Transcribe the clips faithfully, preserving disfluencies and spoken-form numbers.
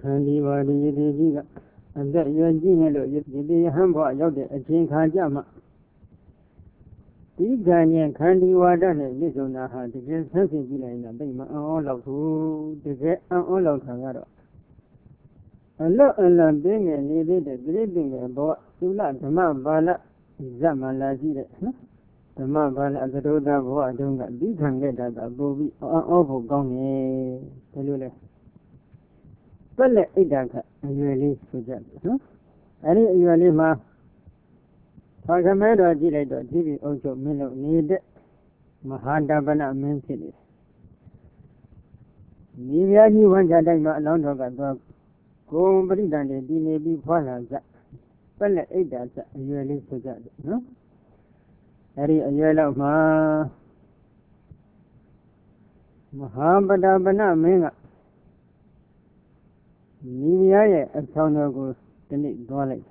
ဒီပါဒီဒီကြီးကအသက်ရွယ်ကြီးနေလို့ဒီဒီဟန်ဘွားရောက်တဲ့အချိန်ခါကြမှာဒီကံရဲ့ခန္ဒီဝါဒနဲ့မြစ်စုံတာဟာတကယ်ဆန်းစစ်ကြည့်လိုက်ရင်သိမအံ့ဩလောက်သူတကယ်အံ့ဩလောက်တာကတော့အလောအလံပင်းငယ်နေသေးတဲ့ပြိပင်ငယ်ဘောသုလဓမ္မဘာလဇတ်မှလာကြည့်တဲ့နော်ဓမ္မဘာလသရုဒ္ဓဘောအတုံးကဒီခံခဲ့တာကပို့ပြီးအံ့ဩဖို့ကောင်းတယ်ဘယ်လိုလဲပက်လက်ဣဒ္ဓကအရွယ်လေးဆိုကြတယ်နော်အဲ့ဒီအရွယ်လေးမှာဘာခမဲတော်ကြည့်လိုက်တော့ဒီပြီအုပ်ချုပ်မင်းတို့နေတဲ့မဟာတပနမင်းဖြစ်နေတယ်ဒီဗျာကြီးဝန်ကြတိုင်းမှာအလောင်းတော်ကတော့ကိုယ်ပရိဒံတွေတည်နေပြီးဖွာလာကြပက်လက်ဣဒ္ဓကအရွယ်လေးဆိုကြတယ်နော်အဲ့ဒီအရွယ်လောက်မှာမဟာပဒပနမင်းကမိဖုရားရဲ့အဆောင်တော်ကိုဒီနေ့သွားလိုက်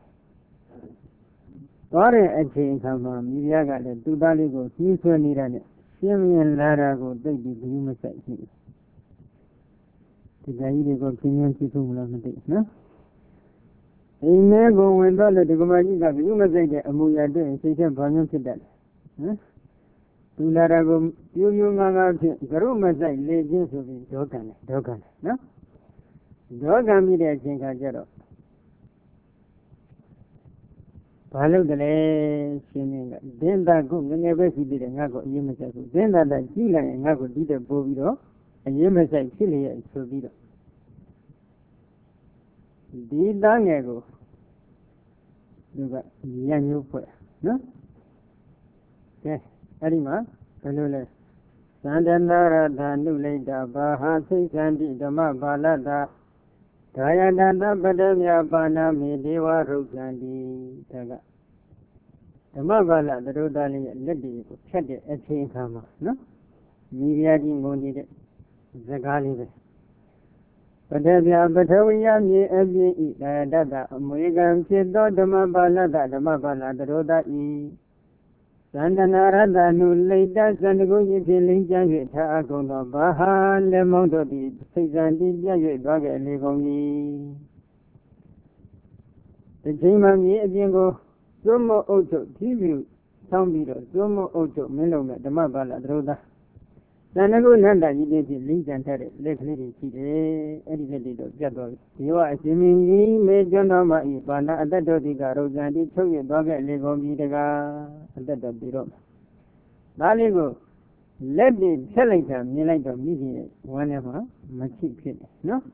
သွားတဲ့အချိန်အခါမှာမိဖုရားကလည်းသူ့သားလေးကိုကြီးဆွဲနေတာနဲ့ရှင်းမြင်လာတာကိုသိပြီးဘူးမဆိုင်ဘူးဒီကြကြီးတွေကိုပြင်းပြင်းကြည့်ဆုံးမလားမသိနော်အိမ်ထဲကိုဝင်တော့လေဒီကမကြီးကဘူးမဆိုင်တဲ့အမူအရာတွေ့စိတ်ထဲဘာမျိုးဖြစ်တတ်လဲဟမ်သူလာတာကိုပြိုးပြိုးငါးငါးဖြင့်ကရုမဆိုင်လေချင်းဆိုပြီးဒေါကံတယ်ဒေါကံတယ်နော်ဒေါကံပြီးတဲ့အချိန်ခါကျတော့ဘာလို့တလဲရှင်မင်းကဒင်းသားကိုငငယ်ပဲရှိသေးတယ်ငါ့ကိုအရေးမဆိုင်ဘူးဒင်းသားတက်ကြီးလိုက်ရင်ငါ့ကိုဒီတဲ့ပို့ပြီးတော့အရေးမဆိုင်ဖြစ်လျက်ဆိုပြီးတော့ဒီသားငယ်ကိုသူကညံ့ညိုးဖွဲ့နော်ကဲအဲ့ဒီမှာဘယ်လိုလဲသန္တနာရထာနုလိတာဘာဟာသိက္ခန္တိဓမ္မဘာလတာဒါယတတပတ္တမြပါဏမေဒေဝရုပ်္ဇန္တိဒါကဓမ္မဘာလသရုဒ္ဓလေးရဲ့လက်တွေကိုဖြတ်တဲ့အချိန်ခါမှာနော်မိဖုရားကြီးငုံနေတဲ့စကားလေးပဲပတ္တမြပထဝီယမြေအပြည့်ဤဒါယတတအမွေကံဖြစ်သောဓမ္မဘာလတဓမ္မဘာလသရုဒ္ဓဤသန္တနာရတနုလိတသန္တကုယဖြင့်လိမ့်ကျမ်း၍ထားအကုန်သောဘာဟာလက်မောင်းတို့သည်စိတ်ဇံတည်ပြည့်၍သွားခဲ့လေကုန်၏ဒီချိန်မှမြေအပြင်ကိုသွမအုပ်ချုပ်ဖြည်းဖြည်းဆောင်းပြီးတော့သွမအုပ်ချုပ်မင်းလုံးနဲ့ဓမ္မဘာလသရုဒ္ဓသန္တကုနန္ဒကြီးတွေဖြင့်လိမ့်ကျမ်းထားတဲ့လက်ကလေးတွေရှိတယ်အဲ့ဒီလက်တွေတော့ပြတ်သွားပြီဒီဝအရှင်မင်းကြီးမေကျွန်းတော်မှာဤပါဏအတ္တတို့တိကရုဇံတိချုပ်၍သွားခဲ့လေကုန်ပြီတကားအတ္တတော်ပြီးတော့ဒါလေးကိုလက်တွေဖြတ်လိုက်တာမြင်လိုက်တော့မိခင်ရဲ့ဝမ်းထဲမှာမချိဖြစ်တယ်နော်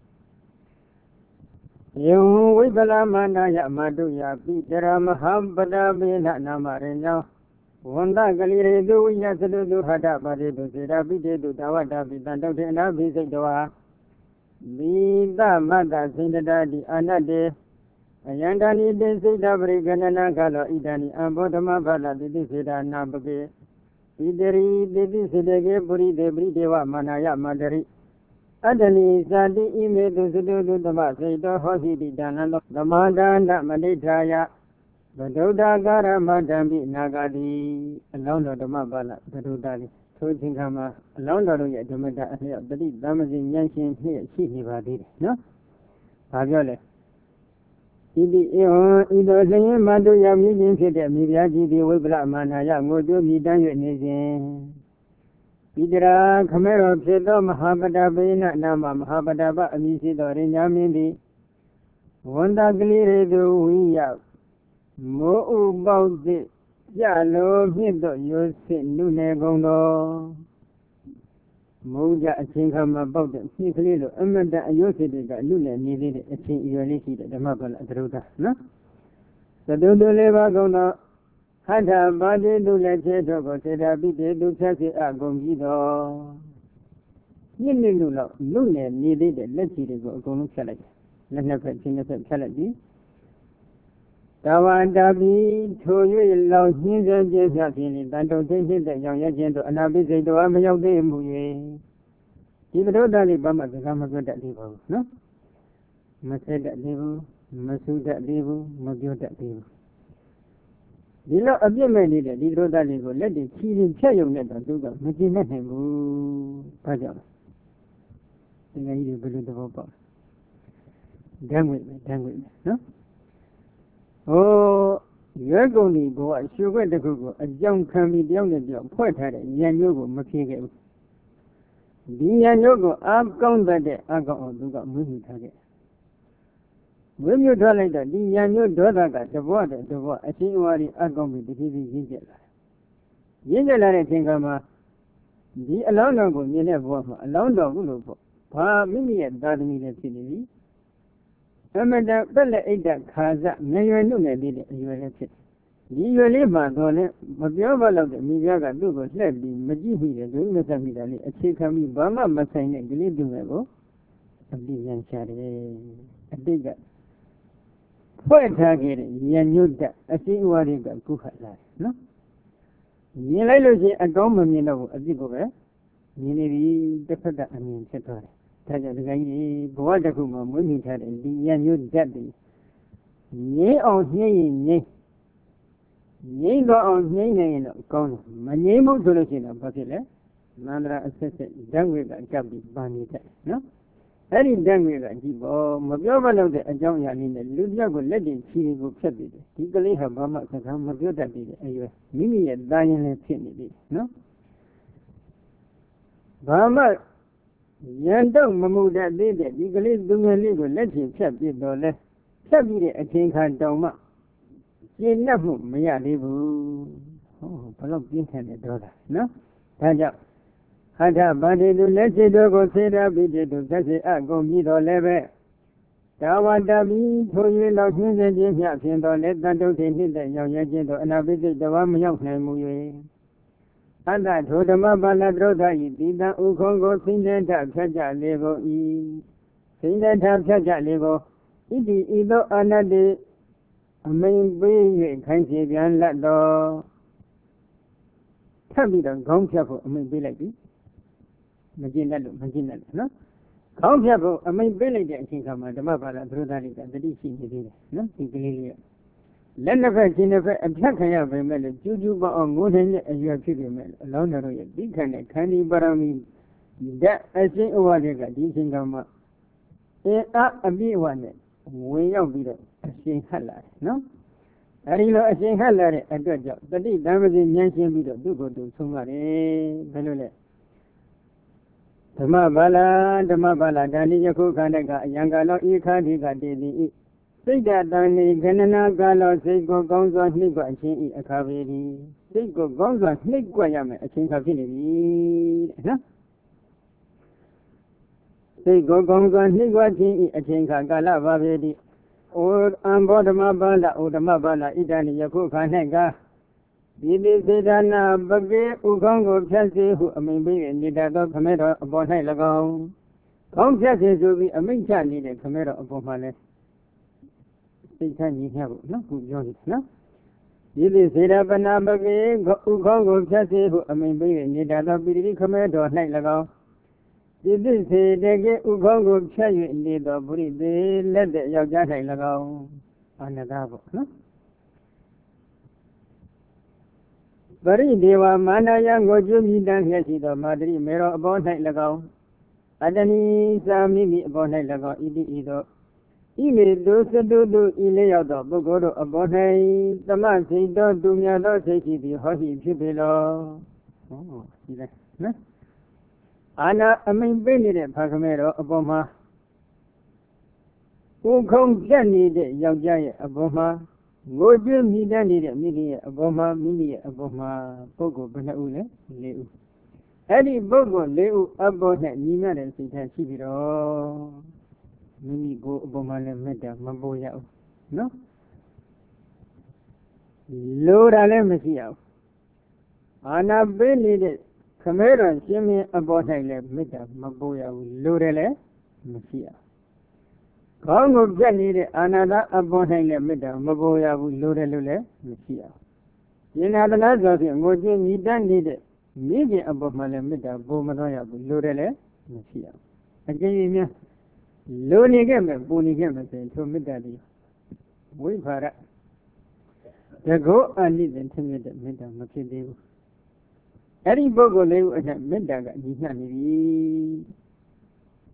ယေဝိပလမန္တယမတုယပိတရမဟာပဒပေနနာမရေညောဝန္တကလိရေတုဝိယသတုတုဟတပါတိတုစေတာပိတေတုတဝတ္တပိတံတုထေနာပိစိတ်တဝါမိသမတ္တစိန္ဒတာတိအာနတေအယန္တနိတေစိတ်တပရိကဏနာကလောဣဒာနိအဘောဓမဘာလတိတိစေတာနာပကေပိတရိတိတိစေတကေပုရိတေပရိဒေဝမာနာယမန္တရိအတ္တနိသတိဣမေတုသတုတုသမစေတောဟောစီတိဒါနသောသမာဒါနမနိဋ္ဌာယဗဒုဒ္ဓကာရမတံပိနာဂတိအလောင်းတော်ဓမ္မဘာလဗဒုဒ္ဓလေးထိုအချိန်ခါမှာအလောင်းတော်တို့ရဲ့ဓမ္မတာအလျောက်တတိသမစီဉာဏ်ရှင်ဖြင့်ရှိနေပါသေးတယ်နော်။ဘာပြောလဲဣတိဧဝံဣတောလျင်မတုယမြင့်ခြင်းဖြစ်တဲ့မိဖုရားကြီးဒီဝိပလမာနာယငိုကြိုးမြည်တမ်း၍နေစဉ်ဣတရာခမဲတော်ဖြစ်သောမဟာပတ္တပေနနာမမဟာပတ္တပအမည်ရှိသောရညာမင်းသည်ဝန္တကလေးရေသူဝိယမိုးဥပေါက်သည့်ကြလိုမြင့်သောရိုးစစ်နုနယ်ကုန်သောမုန်းကြအချင်းခါမှာပေါက်တဲ့မြင့်ကလေးလိုအမတန်အယုစစ်တွေကနုနယ်နေသေးတဲ့အချင်းအရွယ်လေးရှိတဲ့ဓမ္မဘာလသရုဒ္ဓနော်သတုတုလေးပါကုန်သောဟထပါတိတုလည်းခြေတော်ကိုစေတာပိတေတုဆက်စေအကုန်ပြီးတော့မြင့်မြင့်လို့တော့နုနယ်နေသေးတဲ့လက်ချီတွေကိုအကုန်လုံးဖြတ်လိုက်လက်နှစ်ဖက်ချင်းနှစ်ဖက်ဖြတ်လိုက်ပြီးတဝန္တပိထို၍လောင်နှင်းစေခြင်းဖြင့်ဖြင့်တန်တုံသိသိတဲ့ကြောင့်ရခြင်းတို့အနာပိစိတ်တော်မရောက်သေးမှု၍ဒီသတို့တလေးဘာမှစကားမပြောတတ်သေးပါဘူးနော်မဆက်တတ်သေးဘူးမဆူတတ်သေးဘူးမပြောတတ်သေးဘူးဒီလိုအပြစ်မဲ့နေတဲ့ဒီသတို့တလေးကိုလက်တွေချီရင်ဖြတ်ရုံနဲ့တော့သူကမကျင်နိုင်ဘူးဘာကြောင့်လဲဒီငယ်ကြီးတွေဘယ်လိုသဘောပေါက် Đang nguyện này, đang nguyện này, nó. Ồ, nhớ câu này của anh siêu quét được của anh trong khám đi đeo này đeo phải thay đấy, nhà nhớ của mất kia cái, đi nhà nhớ của áp công tại đấy, áp công ở đâu cả mới như thay đấy, mới như thay lại đấy, đi nhà nhớ đó là cả, đó là đấy, đó là, anh xin hỏi đi áp công bị cái gì gì vậy là, gì vậy là này thiên cả mà, đi lâu lâu của như này vô mà, lâu lâu của nó vô, phá mình như đó thì mình là gì đi. Em đã bắt lại ít đã khá giả, ngay ngay lúc này đi để yêu là chết. Đi yêu lấy mà thôi nè, mà biểu bảo là mình ra cả tôi có sẽ đi, mà chỉ huy là tôi mới sang đi đây, अच्छे kami bama mà sang này cái gì đúng không? Anh đi nhận trả đấy, anh đi cả. Phải thay cái này, nhận nhớ đã, अच्छे qua đi cả cũng phải là, nó. Nhìn lại lúc gì anh có mà mình đâu, anh đi có cái, nhìn đi tất cả anh nhìn sẽ thôi. Thay cho cái gì, bố đã cũng mà muốn nhìn thay đi, nhận nhớ đã đi. Nhớ ông nhớ nhớ. Nhớ đó ông nhớ này nó con mà nhớ một số lúc nào phải thế mà là sẽ sẽ đang về cái cái bị ban đi thế nó ấy đi đang về cái gì bộ mà biểu bao lâu thì anh cháu nhà này lúc nào cũng lấy điện chi cũng phải đi thì cái lấy hàng mà cái hàng mà biểu đạt đi ấy mình nghĩ là đang lên chuyện đi nó và mà nhận động mà mua đạt đi thì cái lấy đúng là lấy cái lấy tiền phải đi đó lấy phải đi để anh xem khăn đâu mà chỉ nắp một mấy à đi bu, bao lâu biến thành cái đó là, nó, thay cho, hai thà ba đi tu lấy chế độ của chế độ bị chế độ cái gì ăn cũng bị đó lấy về, đạo văn đạo bị thôi như lão thiên dân chỉ nhập thiên đó lấy tan đâu thiên thiên để nhau nhau chế độ anh bị chế độ mà nhau này mua về, anh ta thôi đâm mà ban đầu đó thì đi ta u không có sinh đến tháp phát trả lấy go y, sinh đến tháp phát trả lấy go, ít đi ít đó anh đi mình bây giờ khai sĩ bien là đó thằng bị đó không phải của mình bây lại đi mình chỉ là mình chỉ là nó không phải của mình bây lại thì không mà đâm vào là rồi đây là đi xin gì đấy nó thì cái này lần nào phải xin phải áp sát khai về mà là chú chú bảo ông ngồi này ở dưới phía bên mà lâu nữa rồi đi khai này khai đi bảo mình đã ở trên ở ngoài cái đi xin không mà ê à ở bên ngoài này với nhau đi rồi xin hát lại nó ấy là xin hát lại ở đó cho tất nhiên làm gì nhận xin đi rồi tôi có tôi xong rồi phải nói là Dhamma bala Dhamma bala Dani Yaku Kandaka Yangalo Ikadi Kadidi Sida Dani Ganana Galo Siko Gonzo Nikwa Chin Akaviri Siko Gonzo Nikwa Yame Chin Kaviri Siko Gonzo Nikwa Chin Chin Kagala Vaviri O Ambo Dhamma bala O Dhamma bala Idani Yaku Kandaka Bibi Sidana Bagi Ukongo Chasi who a may be in the dog commander upon high lago. Kong Chasi will be a main chan in the commander upon my left. Say, can you have no good journey? No? Bibi Sidabana Bagi Ukongo Chasi who a may be in the dog Bibi commander night lago. Bibi say they get Ukongo Chasi in the dog, they let the Yagata lago. Another, no? Very Deva Manaya Gojumi Dan Yasido Madri Mero upon night lago. Adani Sami upon night lago, Idi Ido. Ime do do do Ileado, Bogodo upon night, the man say don't do me a lot, say the hockey pupilo. Oh, see that? Anna, I mean, Benny Pacamero upon her. Who comes Jenny the young giant upon her? Go to me, Danny, Mini, Aboma, Mini, Aboma, Pogo, Benaule, Leu. Eddie Bogo, Leu, Abona, Nina, and Sita Chibiro. Mini go Obama, Meta, Maboya. No? Lord Alemisia. Anna Benny, Camera, Jimmy, Abona, Meta, Maboya, Lorele, Messia. Congo Jenny, another upon the middle, Maboya, Lure Lule, Messia. In other words, what you need done needed, maybe above my middle, Bomanoya, Lurele, Messia. Again, Luni Gamer, Boni Gamer, to middle. We for the go and lead intimidated middle, Matilde. Eddie Bogo live at middle,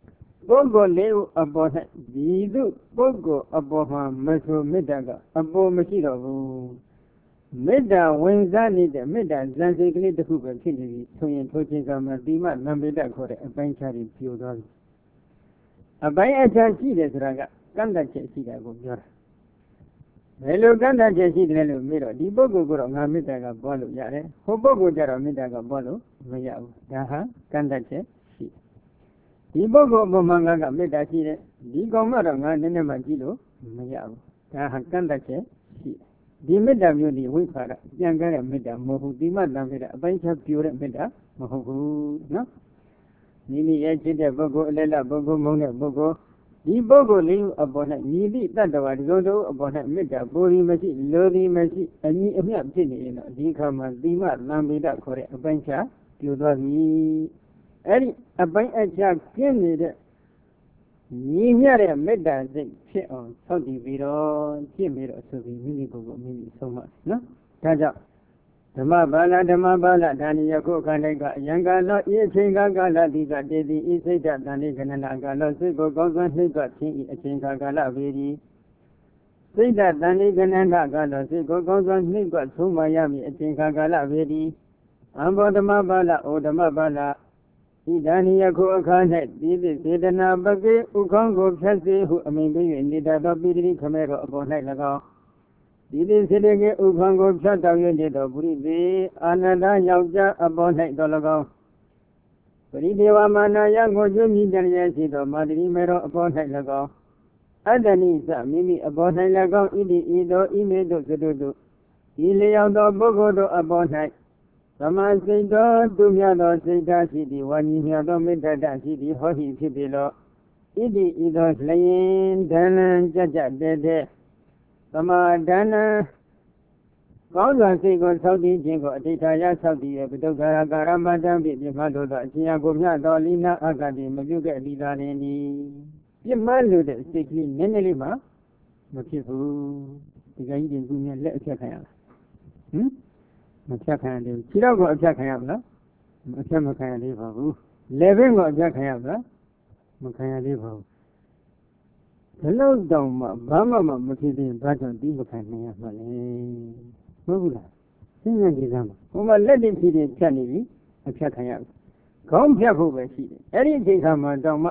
ပုဂ္ဂိုလ်လေးဦးအပေါ်၌ဒီသို့ပုဂ္ဂိုလ်အပေါ်မှာမဆိုမေတ္တာကအပေါ်မရှိတော့ဘူးမေတ္တာဝင်စားနေတဲ့မေတ္တာဇန်စိတ်ကလေးတစ်ခုပဲဖြစ်နေပြီဆိုရင်ထိုချိန်ကမှတိမနံပေတခေါ်တဲ့အပိုင်းခြားပြီးပြိုသွားပြီအပိုင်းအခြားရှိတယ်ဆိုတာကကန့်တတ်ချက်ရှိတာကိုပြောတာဘယ်လိုကန့်တတ်ချက်ရှိတယ်လို့မေးတော့ဒီပုဂ္ဂိုလ်ကတော့ငါမေတ္တာကပွားလို့ရတယ်ဟိုပုဂ္ဂိုလ်ကျတော့မေတ္တာကပွားလို့မရဘူးဒါဟာကန့်တတ်ချက်ရှိဒီပုဂ္ဂိုလ်အပေါ်မှာငါကမေတ္တာရှိတယ်ဒီကောင်ကတော့ငါနည်းနည်းမှကြည့်လို့မရဘူးဒါဟာကန့်တတ်ချက်ရှိဒီမေတ္တာမျိုးဒီဝိပါဒပြန်ကြတဲ့မေတ္တာမဟုတ်ဘူးဒီမှတန်မေတ္တာအပိုင်းခြားပြိုတဲ့မေတ္တာမဟုတ်ဘူးနော်မိမိရဲ့ချစ်တဲ့ပုဂ္ဂိုလ်အလဲလပုဂ္ဂိုလ်မုန်းတဲ့ပုဂ္ဂိုလ်ဒီပုဂ္ဂိုလ်လေးအပေါ်၌ညီသည့်တတ္တဝါဒီလိုတို့အပေါ်၌မေတ္တာပူရီမရှိလိုသည်မရှိအညီအမျှဖြစ်နေရင်တော့ဒီခါမှာတိမသံမေတ္တာခေါ်တဲ့အပိုင်းခြားပြိုသွားပြီအဲ့ဒီအပိုင်းအခြားကျင်းနေတဲ့ညီမျှတဲ့မေတ္တာစိတ်ဖြစ်အောင်ဆောက်တည်ပြီးတော့ကျင့်ပြီးတော့ဆိုပြီးမိမိကိုယ်ကိုမိမိဆုံးမနော်ဒါကြောင့်ဓမ္မပါဠဓမ္မပါဠဒါနိယခုခန္ဓာကအယံကာလောဤအချိန်ကာကာလတိကတေတိဤစိတ်တတန်လေးကဏနာကာလောစိတ်ကိုကောင်းစွာနှိမ့်ကခြင်းဤအချိန်ကာကာလဝေဒီစိတ်တတန်လေးကဏနာကာလောစိတ်ကိုကောင်းစွာနှိမ့်ကဆုံးမရမည်အချိန်ကာကာလဝေဒီအဘောဓမ္မပါဠဩဓမ္မပါဠဤဒါနိယခုအခါ၌ဒီသည့်စေတနာပကေဥခေါင်းကိုဖြတ်စေဟုအမိန်ပေး၍နေတတ်သောပိဋိခမဲတော်အပေါ်၌၎င်းဒီသည့်စေတကေဥခေါင်းကိုဖြတ်တောက်၍နေသောပုရိသေအာနန္ဒယောက်ျားအပေါ်၌တော်၎င်းပရိဒေဝမာနယကိုကျွမြည်တရရှိသောမာတိမဲတော်အပေါ်၌၎င်းအတ္တနိသမိမိအပေါ်၌၎င်းဣတိဤသောဤမေတို့သတို့တို့ဤလျောက်သောပုဂ္ဂိုလ်တို့အပေါ်၌သမစိတ်တော်သူမြတ်သောစိတ်ဓာတ်ရှိသည်ဝါညီမြတ်သောမေတ္တာဓာတ်ရှိသည်ဟောဟိဖြစ်ပြီလောဣတိဤသောလျင်ဒဏ္ဍံကြကြတဲ့တဲ့သမာဒဏ္ဍံကောင်းစွာစိတ်ကိုဆောက်တည်ခြင်းကိုအဋ္ဌာယဆောက်တည်ရပတုခါရကာရမတ္တံပြပြမလို့သောအရှင်အကိုမြတ်သောလိနာအာဂတိမပြုခဲ့လိသာလင်ဒီပြမလို့တဲ့စိတ်ကလေးနည်းနည်းလေးမှမဖြစ်ဘူးဒီကကြီးတွေကလည်းလက်အဖြတ်ခံရလားဟမ်မဖြတ်ခံရသေးဘူးခြေတော့ကိုအဖြတ်ခံရမလားမဖြတ်မခံရသေးပါဘူးလက်ဘင်းကိုအဖြတ်ခံရမလားမခံရသေးပါဘူးဘယ်လောက်တောင်မှဘာမှမဖြစ်သေးဘာကြောင့်ဒီမခံနိုင်ရမှာလဲမဟုတ်ဘူးလားစဉ်းစားကြည့်စမ်းပါဟိုမှာလက်တင်ဖြည့်တင်ဖြတ်နေပြီအဖြတ်ခံရခေါင်းဖြတ်ဖို့ပဲရှိတယ်အဲ့ဒီအချိန်ခါမှာတောင်မှ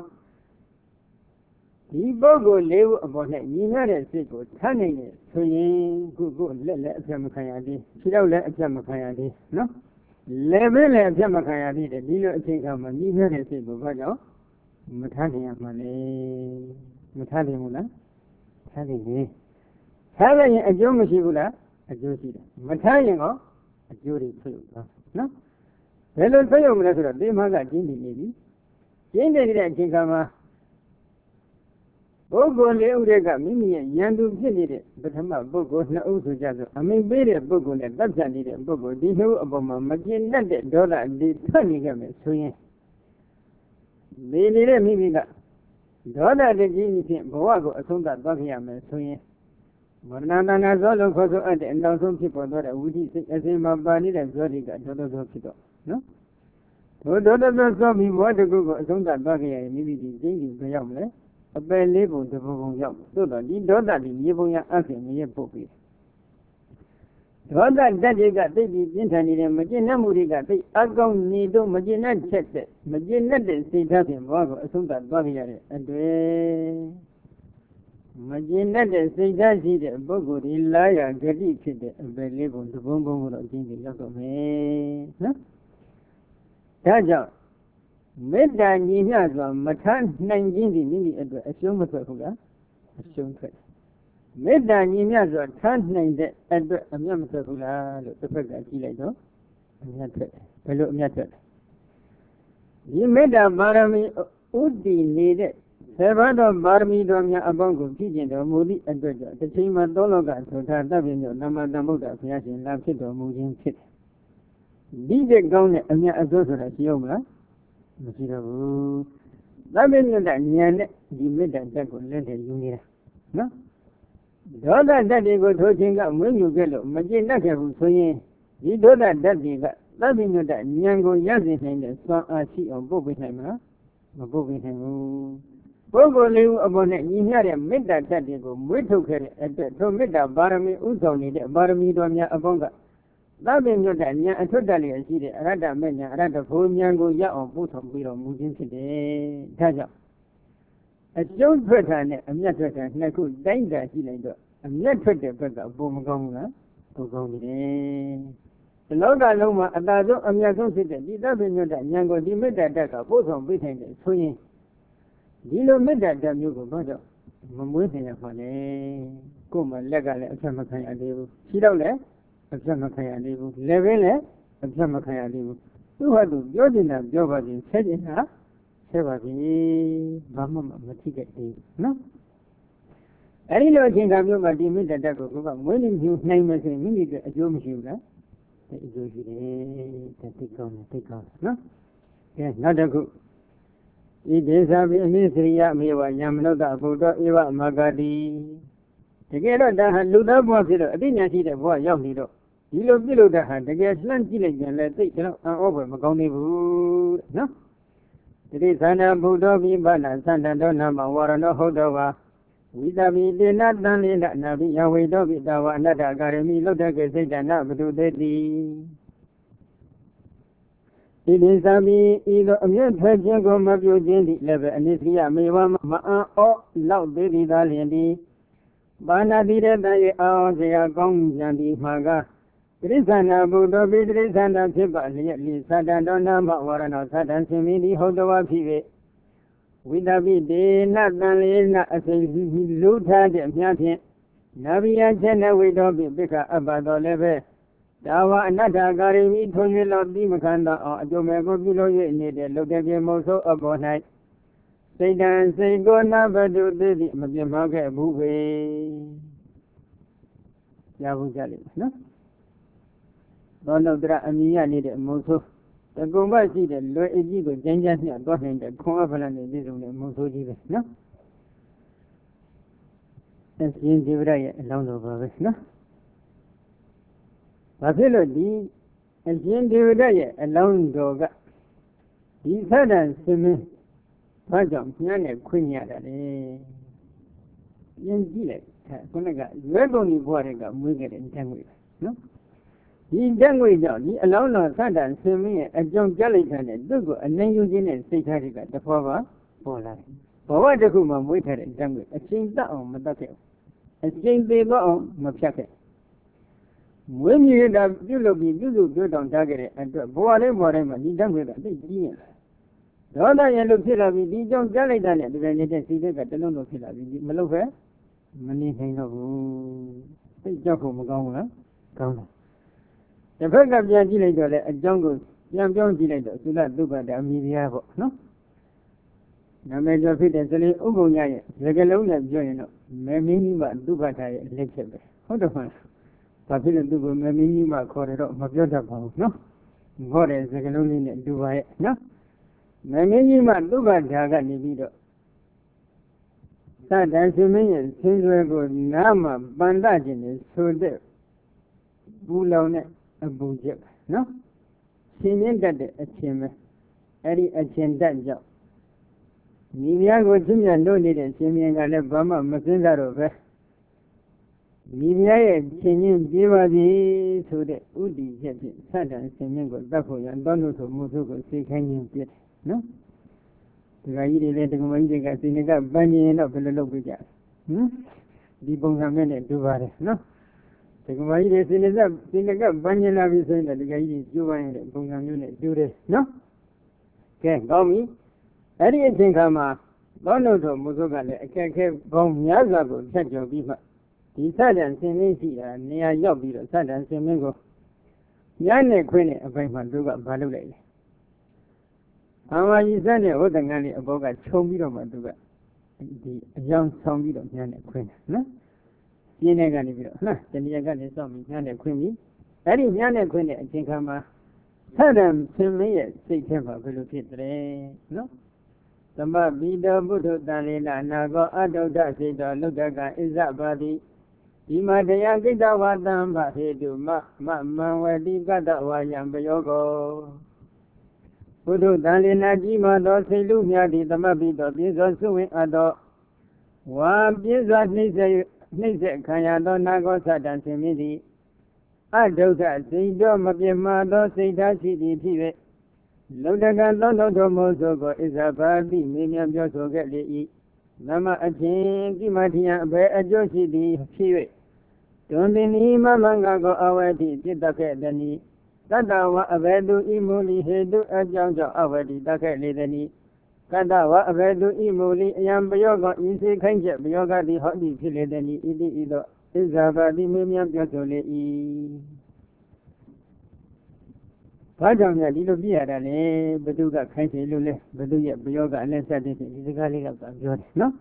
ဒီပုဂ္ဂိုလ်လေးဦးအပေါ်၌ညီမျှတဲ့စိတ်ကိုထားနိုင်တယ်ဆိုရင်ခုခုလက်လည်းအဖြတ်မခံရသေးခြေတော့လည်းအဖြတ်မခံရသေးနော်လက်ပဲလည်းအဖြတ်မခံရသေးတယ်ဒီလိုအချိန်ခါမှာညီမျှတဲ့စိတ်ကိုဘာကြောင့်မထားနိုင်ရမှာလဲမထားနိုင်ဘူးလားထားနိုင်တယ်ထားလိုက်ရင်အကျိုးမရှိဘူးလားအကျိုးရှိတယ်မထားရင်ရောအကျိုးတွေဖြစ်သွားနော်ဘယ်လိုဖြစ်ရုံမလဲဆိုတော့ဒီမှာကကျင်းတည်နေပြီကျင်းတည်တဲ့အချိန်ခါမှာပုဂ္ဂိုလ်လေးဦးတွေကမိမိရဲ့ယန္တုဖြစ်နေတဲ့ပထမပုဂ္ဂိုလ်နှစ်ဦးဆိုကြဆိုအမိန်ပေးတဲ့ပုဂ္ဂိုလ်နဲ့တပ်ဖြတ်နေတဲ့ပုဂ္ဂိုလ်ဒီနှစ်ဦးအပေါ်မှာမကျင်တတ်တဲ့ဒေါသလေးထွက်နေကြမယ်ဆိုရင်ဒီနေတဲ့မိမိကဒေါသတကြီးဖြင့်ဘဝကိုအဆုံးသတ်သွားကြရမယ်ဆိုရင်မရဏတဏဇောလို့ခေါ်ဆိုအပ်တဲ့အနောက်ဆုံးဖြစ်ပေါ်သွားတဲ့ဝိသိစိတ်အစဉ်မှာပါနေတဲ့ဇောတိကဒေါသဇောဖြစ်တော့နော်ထိုဒေါသဇောဆိုပြီးဘဝတစ်ခုကိုအဆုံးသတ်သွားကြရရင်မိမိဒီကျင်းကြီးဘယ်ရောက်မလဲအပယ်လေးပုံတစ်ပုံပုံရောက်သို့တော့ဒီဒေါသဒီမြေပုံရအပြင်မြေပုတ်ပြီးဒေါသဓာတ်တွေကသိပြီးပြင်းထန်နေတယ်မကျင့်နှံ့မှုတွေကသိအကောင်းနေတော့မကျင့်နှံ့ချက်တဲ့မကျင့်နှံ့တဲ့စိတ်ဓာတ်ဖြင့်ဘဝကိုအဆုံးသတ်သွားကြရတဲ့အတွေ့မကျင့်နှံ့တဲ့စိတ်ဓာတ်ရှိတဲ့ပုဂ္ဂိုလ်ဒီလာရဂတိဖြစ်တဲ့အပယ်လေးပုံတစ်ပုံပုံကိုတော့အချင်းချင်းရောက်တော့မယ်နော်ဒါကြောင့်မေတ္တာညီမျှစွာမထားနိုင်ခြင်းသည်မိမိအတွက်အရှုံးမထွက်ဘူးလားအရှုံးထွက်မေတ္တာညီမျှစွာထားနိုင်တဲ့အတွက်အမြတ်မထွက်ဘူးလားလို့တစ်ဖက်ကကြည့်လိုက်တော့အမြတ်ထွက်ဘယ်လိုအမြတ်ထွက်ဒီမေတ္တာပါရမီဥတည်နေတဲ့ဆေဘတော်ပါရမီတော်များအပေါင်းကိုဖြည့်ကျင်တော်မူသည့်အတွက်ကြောင့်တစ်ချိန်မှာသောလောကဆိုထားတတ်ပြည့်မြောက်နမတန်ဗုဒ္ဓဘုရားရှင်လာဖြစ်တော်မူခြင်းဖြစ်တယ်ဒီတဲ့ကောင်းတဲ့အမြတ်အစွန်းဆိုတာရှိအောင်မလားမရှိတော့ဘူးသဗ္ဗညတဉာဏ်နဲ့ဒီမေတ္တာဓာတ်ကိုလက်နဲ့ယူနေတာနော်ဒေါသဓာတ်တွေကိုထိုခြင်းကမွေးမြူခဲ့လို့မကျေနပ်ခဲ့ဘူးဆိုရင်ဒီဒေါသဓာတ်တွေကသဗ္ဗညတဉာဏ်ကိုရစေနိုင်တဲ့စွမ်းအားရှိအောင်ပုတ်ပေးနိုင်မလားမပုတ်ပေးနိုင်ဘူးပုဂ္ဂိုလ်လေးဦးအပေါ်နဲ့ညီမျှတဲ့မေတ္တာဓာတ်တွေကိုမွေးထုတ်ခဲ့တဲ့အတွက်ထိုမေတ္တာပါရမီဥဆောင်နေတဲ့ပါရမီတော်များအပေါင်းကသဗ္ဗညုတ္တဉာဏ်အထွတ်တလျက်ရှိတဲ့အရဟတမေဉာဏ်အရဟတဖို့ဉာဏ်ကိုရအောင်ပို့ဆောင်ပြီးတော်မူခြင်းဖြစ်တယ်။ဒါကြောင့်အကျုံးထွက်တာနဲ့အမြတ်ထွက်တာနှစ်ခုတိုင်းတာရှိလိုက်တော့အမြတ်ထွက်တဲ့ဘက်ကပုံမကောင်းဘူးလားပုံကောင်းတယ်။ဒီလောကလုံးမှာအသာဆုံးအမြတ်ဆုံးဖြစ်တဲ့ဒီသဗ္ဗညုတ္တဉာဏ်ကိုဒီမေတ္တာဓာတ်ကပို့ဆောင်ပေးနိုင်တယ်ဆိုရင်ဒီလိုမေတ္တာဓာတ်မျိုးကိုဘာကြောင့်မမွေးနိုင်ရမှာလဲကိုယ်မှလက်ကလည်းအဖြတ်မခံရသေးဘူးရှိတော့လည်းအဖြတ်မခံရသေးဘူးလည်းပင်လည်းအဖြတ်မခံရသေးဘူးသူ့ဟာသူပြောနေတာပြောပါခြင်းဆက်နေတာဆက်ပါပြီဘာမှမထိခဲ့သေးဘူးနော်အဲဒီလိုအချိန်ကမျိုးမှာဒီမေတ္တာဓာတ်ကိုကိုယ်ကမွေးနေယူနိုင်မယ်ဆိုရင်မိမိကအကျိုးမရှိဘူးလားအကျိုးရှိတယ်ဒါသိကောင်းတယ်သိကောင်းတယ်နော်ကဲနောက်တစ်ခုဣဒေသပိအမိစရိယမေဝယံမနုဿဘုဒ္ဓဧဝမဂတိတကယ်တော့ဒါဟာလူသားဘဝဖြစ်တော့အသိဉာဏ်ရှိတဲ့ဘဝရောက်နေတော့ဒီလိုပြုလုပ်တာဟာတကယ်လှမ်းကြည့်လိုက်ရင်လည်းသိကျွန်တော်အံ့ဩဖွယ်မကောင်းသေးဘူးနော်တိရိသန္တဘုဒ္ဓပိပနာသန္တတောနာမဝရဏဟုတ်တော်ပါဝိသဗိတေနတံလိနနာဘိယဝေတောပိတဝအနတ္တကာရမိလုတ်တကေစိတ်တနာဘဒုသေတိဒီဒီသဗ္ဗီဤသို့အမျက်ထွက်ခြင်းကိုမပြုခြင်းသည်လည်းပဲအနိစ္စယမေဝမအံ့ဩလောက်သေးသည်သာလျင်သည်ဘာနာတိရတရဲ့အာဝဇရာကောင်းကြံသည်မှာကတိရိစ္ဆာနာဘုဒ္ဓပိတိရိစ္ဆာနာဖြစ်ပါလျက်လိသတ္တတောနာမဝရဏောသတ္တံဆင်မိသည်ဟုတ်တော်ဖြစ်၍ဝိတပိတေနတံလေးနအစိလူထားတဲ့အများဖြင့်နာဘိယချက်နဲ့ဝိတောပိပိကအပ္ပတော်လည်းပဲဒါဝအနတ္တကာရိမိထုံ၍လောက်တိမခံတော့အောင်အကျိုးမဲ့ကိုပြုလို့၍နေတဲ့လုတ်တဲ့ပြေမုတ်ဆိုးအပေါ်၌စိတ်တံစိတ်ကိုနာဘတုသိသည်မပြတ်မှားခဲ့ဘူးပဲရဘူးကြလိမ့်မယ်နော်သောနုတ္တရအမိရနေတဲ့အမုတ်ဆိုးတကုံဘရှိတဲ့လွယ်အကြီးကိုကျန်းကျန်းနဲ့သွားနိုင်တဲ့ခွန်အဖလနဲ့ပြည့်စုံတဲ့အမုတ်ဆိုးကြီးပဲနော်အရှင်ဒီဝရရဲ့အလောင်းတော်ပါပဲနော်ဘာဖြစ်လို့ဒီအရှင်ဒေဝဒရဲ့အလောင်းတော်ကဒီသတ္တန်စမင်းဘာကြောင့်ညနဲ့ခွင့်ရတာလဲရင်ကြည့်လိုက်ခုနကရွယ်ကုန်ဒီဘဝတွေကမွေးခဲ့တဲ့တန်ငွေနော်ဒီတန်ငွေကြောင့်ဒီအလောင်းတော်သတ္တန်စမင်းရဲ့အကြောင်းကြားလိုက်တဲ့သူ့ကိုအနိုင်ယူခြင်းနဲ့စိတ်ထားတွေကတဖွာပါပေါ်လာတယ်ဘဝတစ်ခုမှာမွေးထားတဲ့တန်ငွေအချိန်တတ်အောင်မတတ်ခဲ့အချိန်သေးတော့အောင်မဖြတ်ခဲ့မွေးမြူတာပြုလုပ်ပြီးပြုစုပြောတောင်ထားခဲ့တဲ့အတွက်ဘဝလေးဘဝတိုင်းမှာဒီတတ်ခွေကအသိကြီးရင်ဒေါသရဲ့လို့ဖြစ်လာပြီးဒီကြောင့်ကြားလိုက်တာနဲ့ဒီနေ့နေတဲ့စိတ်ကတလုံးလုံးဖြစ်လာပြီးမလုပ်ပဲမနေနိုင်တော့ဘူးသိကြောက်ဖို့မကောင်းဘူးလားကောင်းတယ်တစ်ဖက်ကပြန်ကြည့်လိုက်တော့လေအကြောင်းကိုပြန်ပြောင်းကြည့်လိုက်တော့သုလသုဘတာအမိပြားပေါ့နော်နာမည်ကျော်ဖြစ်တဲ့စလင်းဥပုံညရဲ့စကလုံးနဲ့ပြောရင်တော့မေမင်းကြီးကသုဘတာရဲ့လက်ချက်ပဲဟုတ်တယ်မလားဘာဖြစ်လို့သူ့ကိုမမင်းကြီးမှခေါ်တယ်တော့မပြောတတ်ပါဘူးနော်ဟောတဲ့စကလုံးလေးနဲ့တူပါရဲ့နော်မမင်းကြီးမှသူ့ဘာဓာကနေပြီးတော့သတ္တန်ရှင်မင်းရဲ့ဆင်းရွယ်ကိုနားမှာပန္တခြင်းနဲ့ဆိုတဲ့ပူလောင်တဲ့အပူချက်နော်ရှင်ရင်းတတ်တဲ့အချင်းပဲအဲ့ဒီအချင်းတတ်ကြောင့်ညီမကိုချင်းမြတ်လို့နေတဲ့ရှင်မြင်ကလည်းဘာမှမစင်းစားတော့ပဲမိဖုရားရဲ့ရှင်ချင်းပြေးပါပြီဆိုတဲ့ဥဒိချက်ဖြင့်သတ္တန်ရှင်ချင်းကိုတတ်ဖို့ရန်တောင်းလို့ဆိုမှုစုကိုသိခိုင်းခြင်းဖြစ်တယ်နော်ဒီကကြီးတွေလည်းဒီကမကြီးတွေကစိနေကပန်းကျင်တော့ဘယ်လိုလုပ်ပြကြဟမ်ဒီပုံစံမျိုးနဲ့တူပါတယ်နော်ဒီကမကြီးတွေစိနေကစိနေကပန်းကျင်လာပြီဆိုရင်ဒီကကြီးတွေကျိုးပန်းရတဲ့ပုံစံမျိုးနဲ့တူတယ်နော်ကဲကောင်းပြီအဲ့ဒီအချိန်ခါမှာတောင်းလို့ဆိုမှုစုကလည်းအခက်အခဲပေါင်းများစွာကိုဖြတ်ကျော်ပြီးမှဒီသတ္တန်ဆင်းမင်းရှိတာနေရာရောက်ပြီးတော့သတ္တန်ဆင်းမင်းကိုညနဲ့ခွင်းနဲ့အပိုင်းမှာသူကဘာလုပ်လိုက်လဲ။အာမကြီးစတဲ့ဝတ္တငန်းလေးအဘောကခြုံပြီးတော့မှသူကဒီအယောင်ဆောင်ပြီးတော့ညနဲ့ခွင်းတယ်နော်။ပြင်းတဲ့ကနေပြီးတော့ဟလားတဏှာကနေစောင့်ပြီးညနဲ့ခွင်းပြီးအဲ့ဒီညနဲ့ခွင်းတဲ့အချိန်ခါမှာသတ္တန်ဆင်းမင်းရဲ့စိတ်ထဲမှာဘယ်လိုဖြစ်တယ်နော်။သမဗိတောပုထုတန်လေးနာနာကောအတုဒ္ဒစိတ်တော်လုဒ္ဒကဣဇပါတိဒီမှာတရားကိတ္တဝါတံဗဟေတုမမမံဝတိကတ္တဝါယံပယောကောပုဘုဒ္ဓတန်လနာကြီးမှသောစိတ်လူများသည်သမတ်ပြီးသောပြည့်စုံစွဝင်အပ်သောဝါပြည့်စွာနှိမ့်ဆက်နှိမ့်ဆက်ခံရသောနာဂောသတ္တံဆင်မြင့်သည်အဒုက္ခစိတ်တော်မပြတ်မှသောစိတ်ထားရှိသည်ဖြစ်၍လုံတကံသောသောသောမို့ဆိုကိုဣဇဘာတိမေမြပြောဆိုခဲ့လေ၏သမအချင်းတိမထီယံအဘယ်အကျိုးရှိသည်ဖြစ်၍တွင်သည်နိမမင်္ဂကိုအဝေတိပြစ်တတ်ခဲ့သည်တတ္တဝအဘယ်သူဤမူလီဟေတုအကြောင်းကြောင့်အဝေတိတတ်ခဲ့လေသည်ကတ္တဝအဘယ်သူဤမူလီအယံပယောကဤစေခိုင်းချက်ပယောကတိဟောတိဖြစ်လေသည်ဤတိဤသောဣဇဘာတိမေမြပြောဆိုလေ၏ဘာကြောင့်လဲဒီလိုပြရတာလဲဘသူကခိုင်းစေလို့လဲဘသူရဲ့ပယောကအလက်ဆက်တဲ့ဒီစကားလေးကပြောတယ်နော်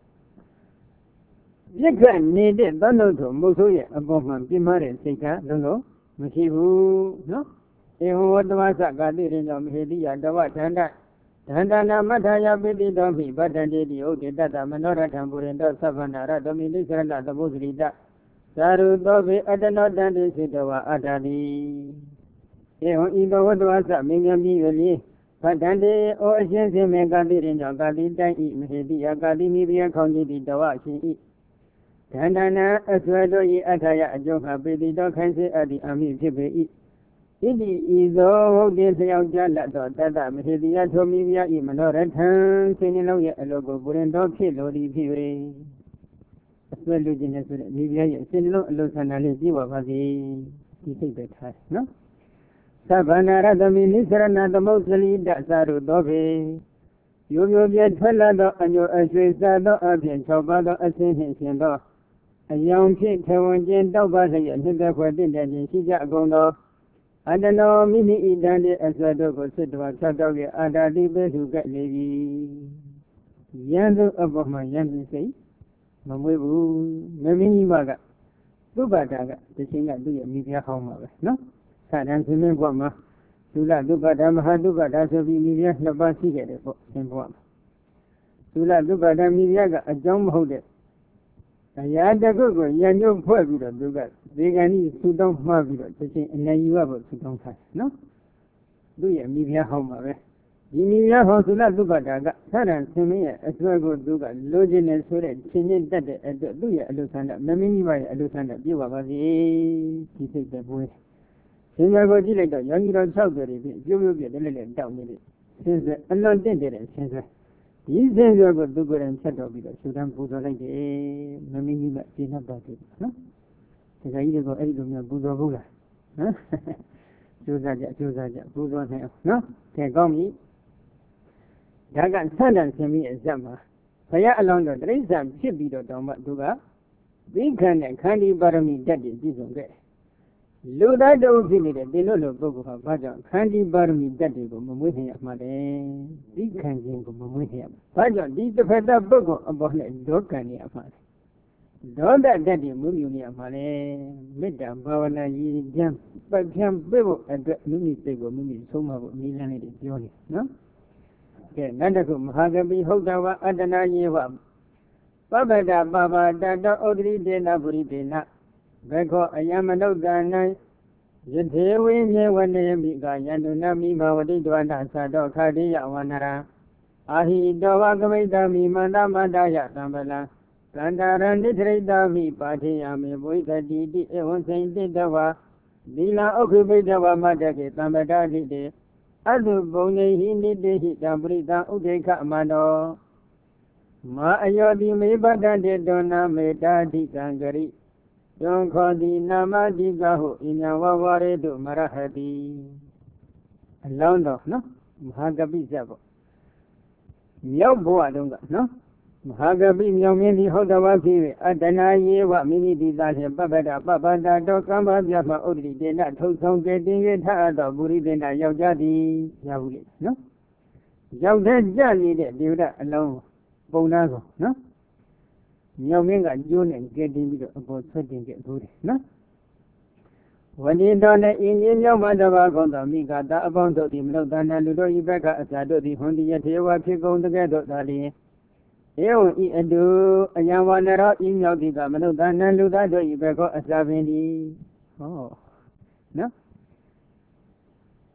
ပြစ်ခတ်နေတဲ့သံတို့တို့မုတ်ဆိုးရဲ့အပေါ်မှာပြင်းမာတဲ့စိတ်ကလုံးလုံးမရှိဘူးနော်ဧဝဝတ္တဝသကာတိရင်ကြောင့်မဟေတိယတဝဒန္တဒန္တနာမထာယပိတိတော်မိဗတ္တံတိတိဥဒေတတမနောရထံပုရိတောသဗ္ဗနာရတမိလိသရဏသဘုစရိတသာရုသောဘေအတနောတန္တိစိတဝအတ္တတိဧဝံဤသောဝတ္တဝသမင်းမြန်ပြီးလေဗတ္တံတိဩအရှင်စင်မေကာတိရင်ကြောင့်ကာတိတိုင်းဤမဟေတိယကာတိမိဘယခေါင်းကြီးတိတဝအရှင်ဤဒန္တနာအဆွဲတို့ဤအထာယအကျိုးခပိတိတော်ခိုင်းစေအပ်သည့်အမိဖြစ်ပေ၏ဣတိဤသောဟုတ်တဲ့လျောက်ကြလတ်သောတတ္တမဟေတိယထိုမိဘဤမနောရထံဆင်းရဲလုံးရဲ့အလိုကိုပုရင်တော်ဖြစ်လိုသည်ဖြစ်၍အဆွဲလူချင်းနဲ့ဆိုတဲ့မိဘရဲ့ဆင်းရဲလုံးအလိုဆန္ဒလေးပြည့်ဝပါစေဒီစိတ်ပဲထားနော်သဗ္ဗနာရတမိနိစရဏသမုတ်စလိတသာရုသောပေရိုးရိုးပြည့်ထွက်လာသောအညိုအရွှေစားသောအပြင်၆ပါးသောအစင်းနှင့်ရှင်သောအယောင်ဖြင့်ထေဝန်ကျင်းတောက်ပါလျက်နှစ်သက်ခွဲတင့်တယ်ခြင်းရှိကြအကုန်သောအတနောမိမိဤတန်တဲ့အစွဲတို့ကိုစစ်တော်ဖြတ်တော့ရဲ့အာတာတိပိစုကလေပြီယံသူအပေါ်မှာယံသူစိတ်မမွေးဘူးမမင်းကြီးမကသုဘတာကတခြင်းကသူ့ရဲ့မိဖုရားဟောင်းမှာပဲနော်ဆရာတန်ဆင်းမင်းဘုရားမှာသုလသုဘတာမဟာသုဘတာဆိုပြီးမိဖုရားနှစ်ပါးရှိခဲ့တယ်ပေါ့ဆင်းဘုရားမှာသုလသုဘတာမိဖုရားကအကြောင်းမဟုတ်တဲ့အရာတခုကိုရံညွတ်ဖွဲ့ပြီးတော့သူကဒီကနေ့ဆူတောင်းမှားပြီးတော့တခြင်းအနေယူရဖို့ဆူတောင်းထားတယ်နော်သူ့ရဲ့မိဖုရားဟောင်းမှာပဲဒီမိဖုရားဟောင်းသုလသုဘတာကဆရာတန်ဆင်းမင်းရဲ့အစွဲကိုသူကလိုချင်နေဆိုတဲ့ချင်းချင်းတက်တဲ့အတွက်သူ့ရဲ့အလုဆန္ဒမမင်းကြီးမရဲ့အလုဆန္ဒပြေပါပါစေဒီစိတ်ပဲပွေးဆင်းရဲကိုကြည့်လိုက်တော့ယောဂီတော်၆တွေတွေပြိုးပြိုးပြတယ်လည်းလည်းတောက်နေတယ်ဆင်းရဲအလွန်တင့်တယ်ဆင်းရဲဒီဆင်းရဲကိုသူကိုယ်တိုင်ဆက်တော်ပြီးတော့ရှုတမ်းပူဇော်လိုက်တယ်မမင်းကြီးကရှင်းတတ်ပါတယ်နော်ဒီကကြီးတွေကအဲ့ဒီလိုမျိုးပူဇော်ဘူးလားဟမ်ကျိုးစားကြကျိုးစားကြပူဇော်နေအောင်နော်ကဲကောင်းပြီဒါကဆန့်တန်ဆင်းပြီးအစက်မှာဘုရားအလောင်းတော်တိရစ္ဆာန်ဖြစ်ပြီးတော့တောင်းမှသူကသီခံတဲ့ခန္တီပါရမီတက်တည်ပြည့်စုံခဲ့လူသားတို့ဖြစ်နေတဲ့ဒီလိုလိုပုဂ္ဂိုလ်ဟာဘာကြောင့်ခန္တီပါရမီတက်တွေကိုမမွေးနိုင်ရမှာလဲဒီခံခြင်းကိုမမွေးနိုင်ရမှာဘာကြောင့်ဒီတစ်ဖက်သက်ပုဂ္ဂိုလ်အပေါ်နဲ့ဒေါကံနေရမှာလဲဒေါသတက်တွေမွေးမြူနေရမှာလဲမေတ္တာဘာဝနာရည်ကြံပတ်ဖြံပေးဖို့အတွက်မိမိစိတ်ကိုမိမိဆုံးမဖို့အနည်းငယ်လေးပြောနေနော်ကဲနောက်တစ်ခုမဟာကပိဟုတ်တော်ဝအတ္တနာယေဝပပ္ပတပပတတောဥဒ္ဓိတေနပုရိတေနဘေခောအယမနုဿာနံယထေဝိမြေဝနေမိကယန္တုနမိဘဝတိတဝနာသတောခတိယဝနရအာဟိတောဝကမိတမိမန္တမန္တယသံပလံသန္တာရဏိထရိတမိပါထေယမေဘုိသတိတိဧဝံစိတိတဝသီလဥခိပိတဝမတ္တကေသံပတတိတေအတုပုံနေဟိနိတေဟိတံပရိသံဥဒေခအမန္တောမာအယောတိမေပတ္တတေတောနာမေတာတိကံဂရိယောခောတိနာမတိကဟုဣညာဝဝရေတုမရဟတိအလောင်းတော်နော်မဟာကပိစက်ပေါ့မြောက်ဘဝတုန်းကနော်မဟာကပိမြောင်မြင်းဒီဟုတ်တော်ဖြစ်၍အတ္တနာယေဝမိမိတိသာဖြင့်ပပ္ပတပပ္ပတတောကမ္ဘာပြမဥဒ္ဓိတေနထုံဆောင်တေတင်ရထအပ်သောပုရိသေနယောက်ျားသည်ရဘူးလေနော်ယောက်ျားကြနေတဲ့ဒေဝဒအလုံးပုံသားဆိုနော်မြောင်မင်းကကျိုးနဲ့ကဲတင်ပြီးတော့အပေါ်ဆွတ်တင်ခဲ့ဘူးတယ်နော်ဝဏိတော်နဲ့အင်းကြီးမြောက်မှတပါးကုန်သောမိဂတာအပေါင်းတို့သည်မလုသာနာလူတို့ဤဘက်ကအစာတို့သည်ဟွန်ဒီယထေဝဖြစ်ကုန်တကဲ့သို့သာလျင်ဧဝံဤအတုအယံဝနရောဤမြောက်သည်ကမလုသာနာလူသားတို့ဤဘက်ကအစာပင်သည်ဟောနော်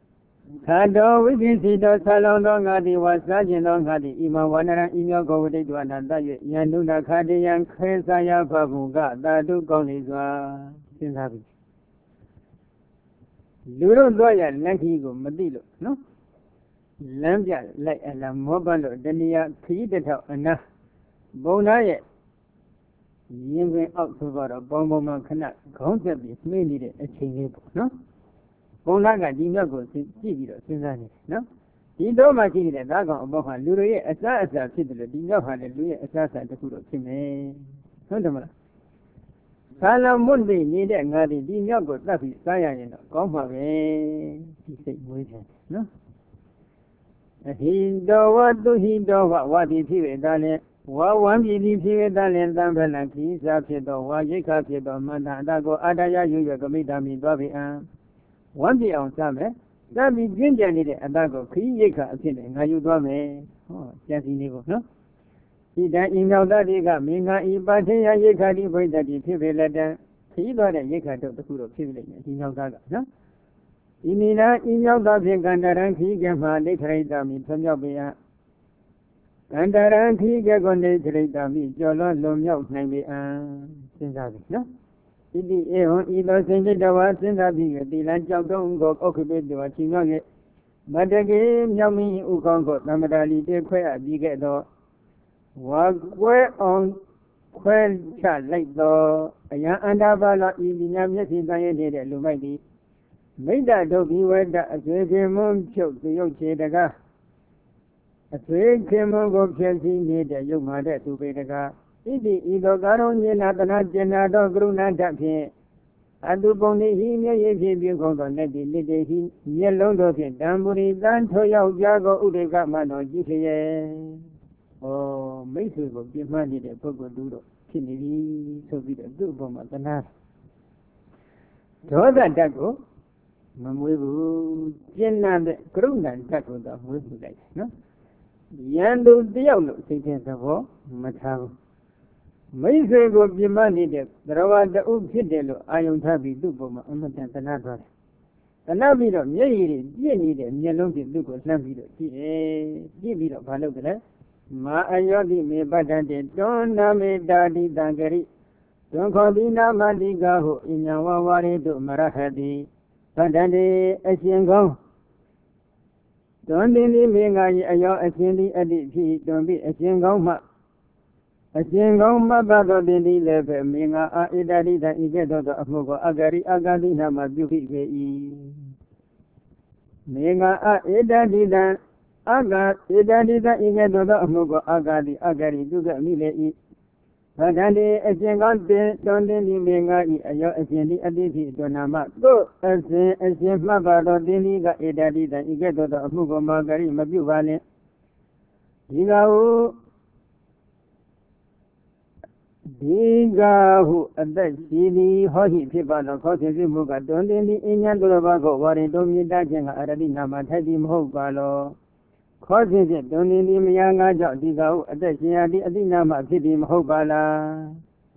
Kado Wikisito Salongo Ngadi was Sajino Ngadi, Ima Wanara Imo Govidu Ananda, Yanduna Kadian Kresaya Babuga, Dadu Gonizwa, Sinhabi. Luro Doya, Lankigo, Madilo, no? Lambia, like a mobile, Denia, Kideta, enough. Bonaye. Yin out to a bombo man cannot concept is mainly a change, no? Bonaga did not go to see it, no? He don't make it a dagon of Bohan, Lurie, as I as I said, did not have a Lurie as I said the food of Chimney. Salam Monday needed Nadi, did not go to the Sayan, come away, he said, waiting, no? He do what do he do what is he, darling? Wa one be the Dalian Dambelanki, Zapiedo, Wajika Piedo, Mandadago, Adaya, you Gomidami, Bobby Ann. One be on summer, that be ginger needed a dago, Kiyaka, and you do me. Oh, just in evil, no? He died in Naldadiga, Minga, Ibatia, Yakadi, way that he people letter, he got a Yaka to the food of civilian, he knows that, no? Inina, in Yaldabi, Gandaran, he gave her literate dummy from Yobia. Gandaran, he gave on literate dummy, Jolon, Lomio, maybe, since I no? The air either send it was in the big, the land of don't go occupy the watching on it. But again, Yami Ukongo, Namadali, the queer, big at all. Was where on queer child like the young Andavala in the Yamis in the Lumadi. Made that dog be where the Azure moon choked the young Chedaga. A train came on go Chelsea near the young mother to Pedaga. Idi ido garon ye na tana jena do guru na taphe adu poni hi mye ye phit pyu khong do net di lit de hi myet long do phit dan puri dan tho yaw ja go udeka ma do ji phye oh mai sui ko pin ma ni de pukkul tu do phit ni bi so pi do tu upon ma tana doda tat ko ma mwe bu chin na de guru na tat ko do mwe bu lai no yan tu tayaw lo sait the thabo ma tha bu mấy người của Việt Nam thì được, đó là đã úp thiết để lo, ai ông thay bị tụ bộ mà ông ta thành ra rồi, thành ra bị rồi, mấy gì đấy, gì đấy, mấy lần thì tụ của làm bị rồi, chỉ chỉ bị rồi, phải không đấy, mà ai ở đi mấy bạn để cho nam mấy đa đi đàng cái cho con đi nam mà đi cả hộ, nhà hoa hoa đi tụ mà ra hết đi, bạn để ở trên không, cho nên đi mấy ngày ai ở trên đi ở đi thì cho biết ở trên không mà a chin gong ma ba do din di le be minga a idari da ige do do amu ko agari agadi na ma byu phi be i minga a idari da aga idari da ige do do amu ko agadi agari du ga mi le i ba dan di a chin gong din don din di minga i ayo a chin di adi phi do na ma do a chin a chin ma ba do din di ga idari da ige do do amu ko ma gari ma byu ba le di ga u Diga who at that city, Hohi Pipano, Cossi Muga, don't any Indian Durabago, Warren Domi Dajang, Aradina, Matadi Mohbalo. Cossi it, don't any Mianga, Diga, at that Siadi Adina, Matidi Mohbala.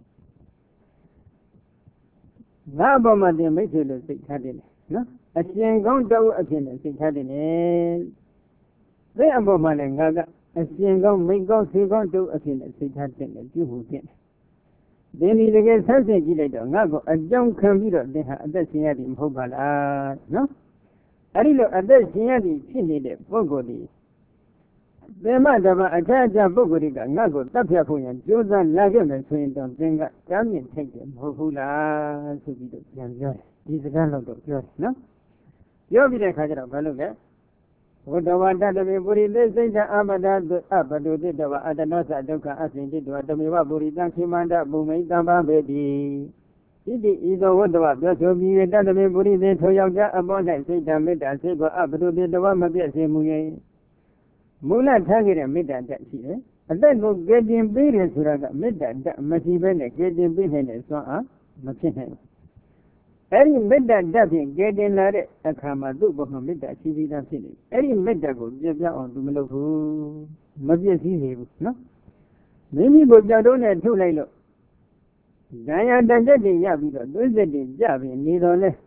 Nabama de Mithil, six hundred, no? A Sian gone to a ten, six hundred. They are Bomalanga, a Sian gone, make go, see gone to a ten, six hundred, you who can. Then he again says, Nago, a young computer, they had that Siadi Mobala, no? I look at that Siadi, Chili, Bogodi. They might have a Jaja Bogodiga, Nago, Tapiapuyan, Josan Lagam, and Swindon, Zenga, Yamin, take them, Hula, to be the young. He's a gun of the no? You'll be the Kaja of Baluga. What the one that we put in this thing, the Amada, the Abadu did the Adanosa, Doka, as in did what the Miwa Buridan, Kimanda, Bumi, Damba, baby. It is the word of just to be done the Buri, then Toyaga, about that, say, Damid, and say, but Abadu did the one, maybe I say, Muye. Mula Tagger and mid that she, and then go get the imperial Suraga, mid that, Masiben, get the business, so, ah, Machin. Any midnight doesn't get in at a Kamadu, but no midnight T V doesn't it. Any midnight goes on to Milo, must be easy, no? Maybe but I don't have two late. Diana doesn't get the Yabi, does the job in neither less.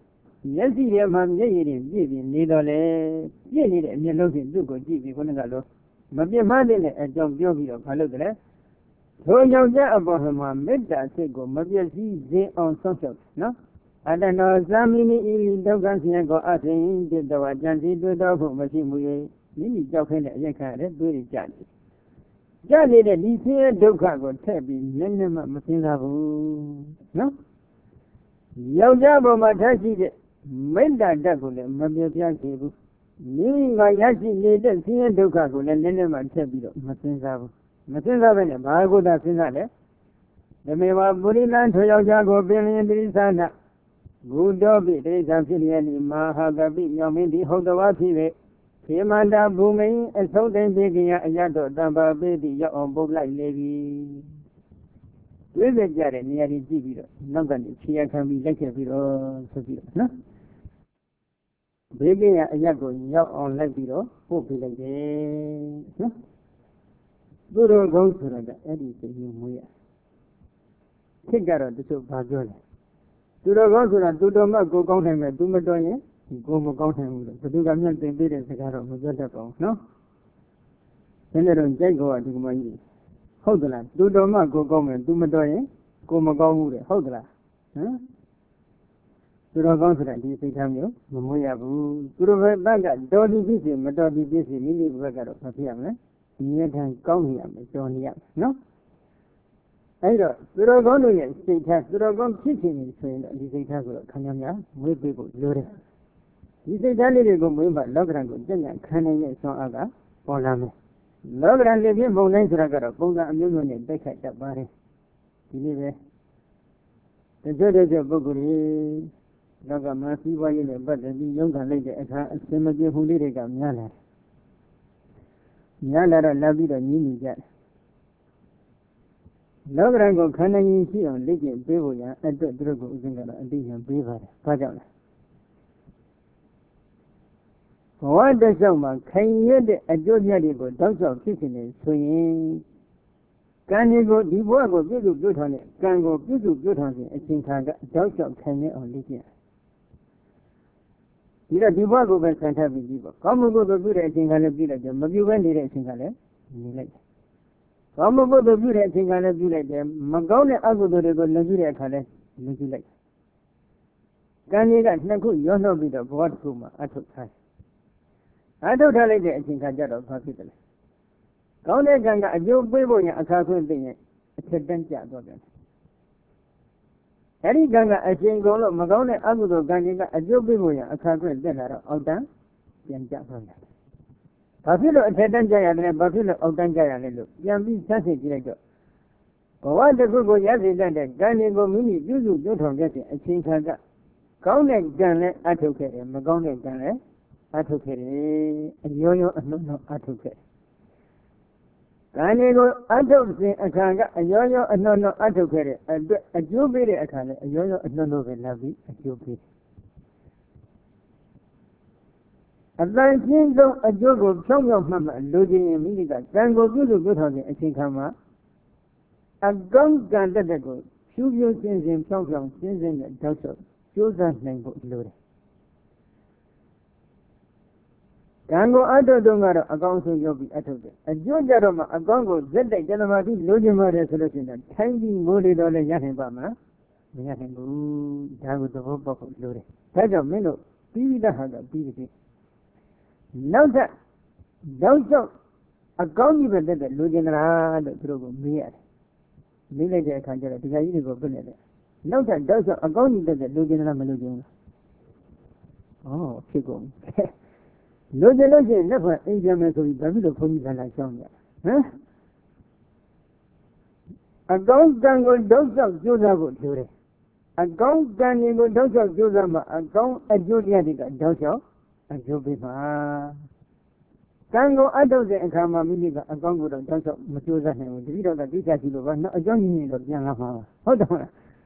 Yes, he man, ye, neither lay, ye need a looking to go deep in Gonagalo. But your man in a job, Yogi of Halogre. So young about him, made that say go, maybe see on social, no? I don't know, some mini dogs here go out in the Wajanti to the home machine. Mini joking at Yakan, do it, Jan. Johnny, the D C Doka got tabby, Nenema Masinabu, no? Yojabo Matashi made that double, maybe a cable. Meaning my Yashi needed see a Doka and Nenema Tabby, Masinabu. Masinabu, I go that in the Mewa Burilan to Yojago, Billion Brisana. Good doggy, there is a fillion in Mahagabi, Yamindi, Hodawati, Kimanda booming, and so then taking a yato, Damba baby, your own book like lady. With the jar near the G B, nothing, she can be like a biro, no? Baby, a yato, your own like biro, hope like a no? Good goes to the Eddie, you take out of the soup, Bajola. To the Rosura, to the Marco County, to Madoya, go County, to do the milk and beer and cigar of Mazatapo, no? Senator Jago at Gumayi. Hold the land, do the Marco County, to Madoya, go Mago, hold the land. To the Rosura, you say, Samuel, Mamoyabu, to the Baga, Dolly busy, Madodi busy, Millie Baga of Papiam, near time come here, Johnny up, no? I don't go to it, state tax, you don't go teaching in the state tax of Kanyamia, with people, Lure. You say that little go move, but Logran go, Jenya, Kanye, so Aga, or Lame. Logran live in Bolan Raga, Boga, and Union, they catch that body. Believe it. The judge of Boguri, Laga Masi, why you but the young lady at her, Simadi who did it, Yala. Yala, love you, and you get. Logrango Kanani on Lady Bevoya and the Drogo Zingara and Dian Beaver, Pajana. What does someone can you a Georgia go dogs of kitchen swinging? Can you go the work of Bidu good on it? Can go Bidu good on it? I think I got dogs of Kenya on Lydia. You are the work of a Santa Viva. Come go to good at Singala Villa, but you went in Singala. Come over the beauty and think I love you like them. Magone Ago to go Nigeria Kale, Nigeria. Can you get Naku, you know, with the board Kuma, I took time. I don't tell it, I think I got a hospital. Gone Ganga, a joke baby, a cartoon thing, a sedenta. Harry Ganga, a chain go, Magone Ago Ganga, a joke baby, a cartoon dinner, all done, then Japan. Buffalo attendant Jaya, Buffalo of Danjaya, Yambi Sassi Director. What the good Yazi landed, Ganigo Mini, you do not get it, I think I got. Gone Gunlet, I took it, Magone Gunlet, I took it, and Yo-Yo, no, no, I took it. Ganigo, I took it, I can't get a Yo-Yo, no, no, I took it, a Jubilee, I can't, a Yo-Yo, no, no, lovely, a Jubilee. A nineteen go a joke of some of Mamma, losing in Miliga, then go to the good on it, I think I'm a gun gun that go. Shoot your sins in some from sins in the doctor. Choose that name for Lure. Gango Ado Dongaro, a gun so you'll be out of it. A Jojaroma, a gongo, Zeta Janamati, Lojima resolution, and tiny moody dollar Yahinbama. We have him, ooh, that was the hope of Lure. That's a minute, be the hugger, be the now that don't so a gong even that Lujanra through me. Village I can't get it, I go village. Now that does a gong that Lujanra Malujan. Oh, Chico. Lujan never Asian so we double for me than I saw you. Huh? A gong gang will dogs of Judah would do it. A gong gang will dogs of Judah, a gong a Julia dogs of. Jobima Tango adult and Kama Miliga, a gongo and Tango Matuza and the video that this has no a young of Yangama. Hold on.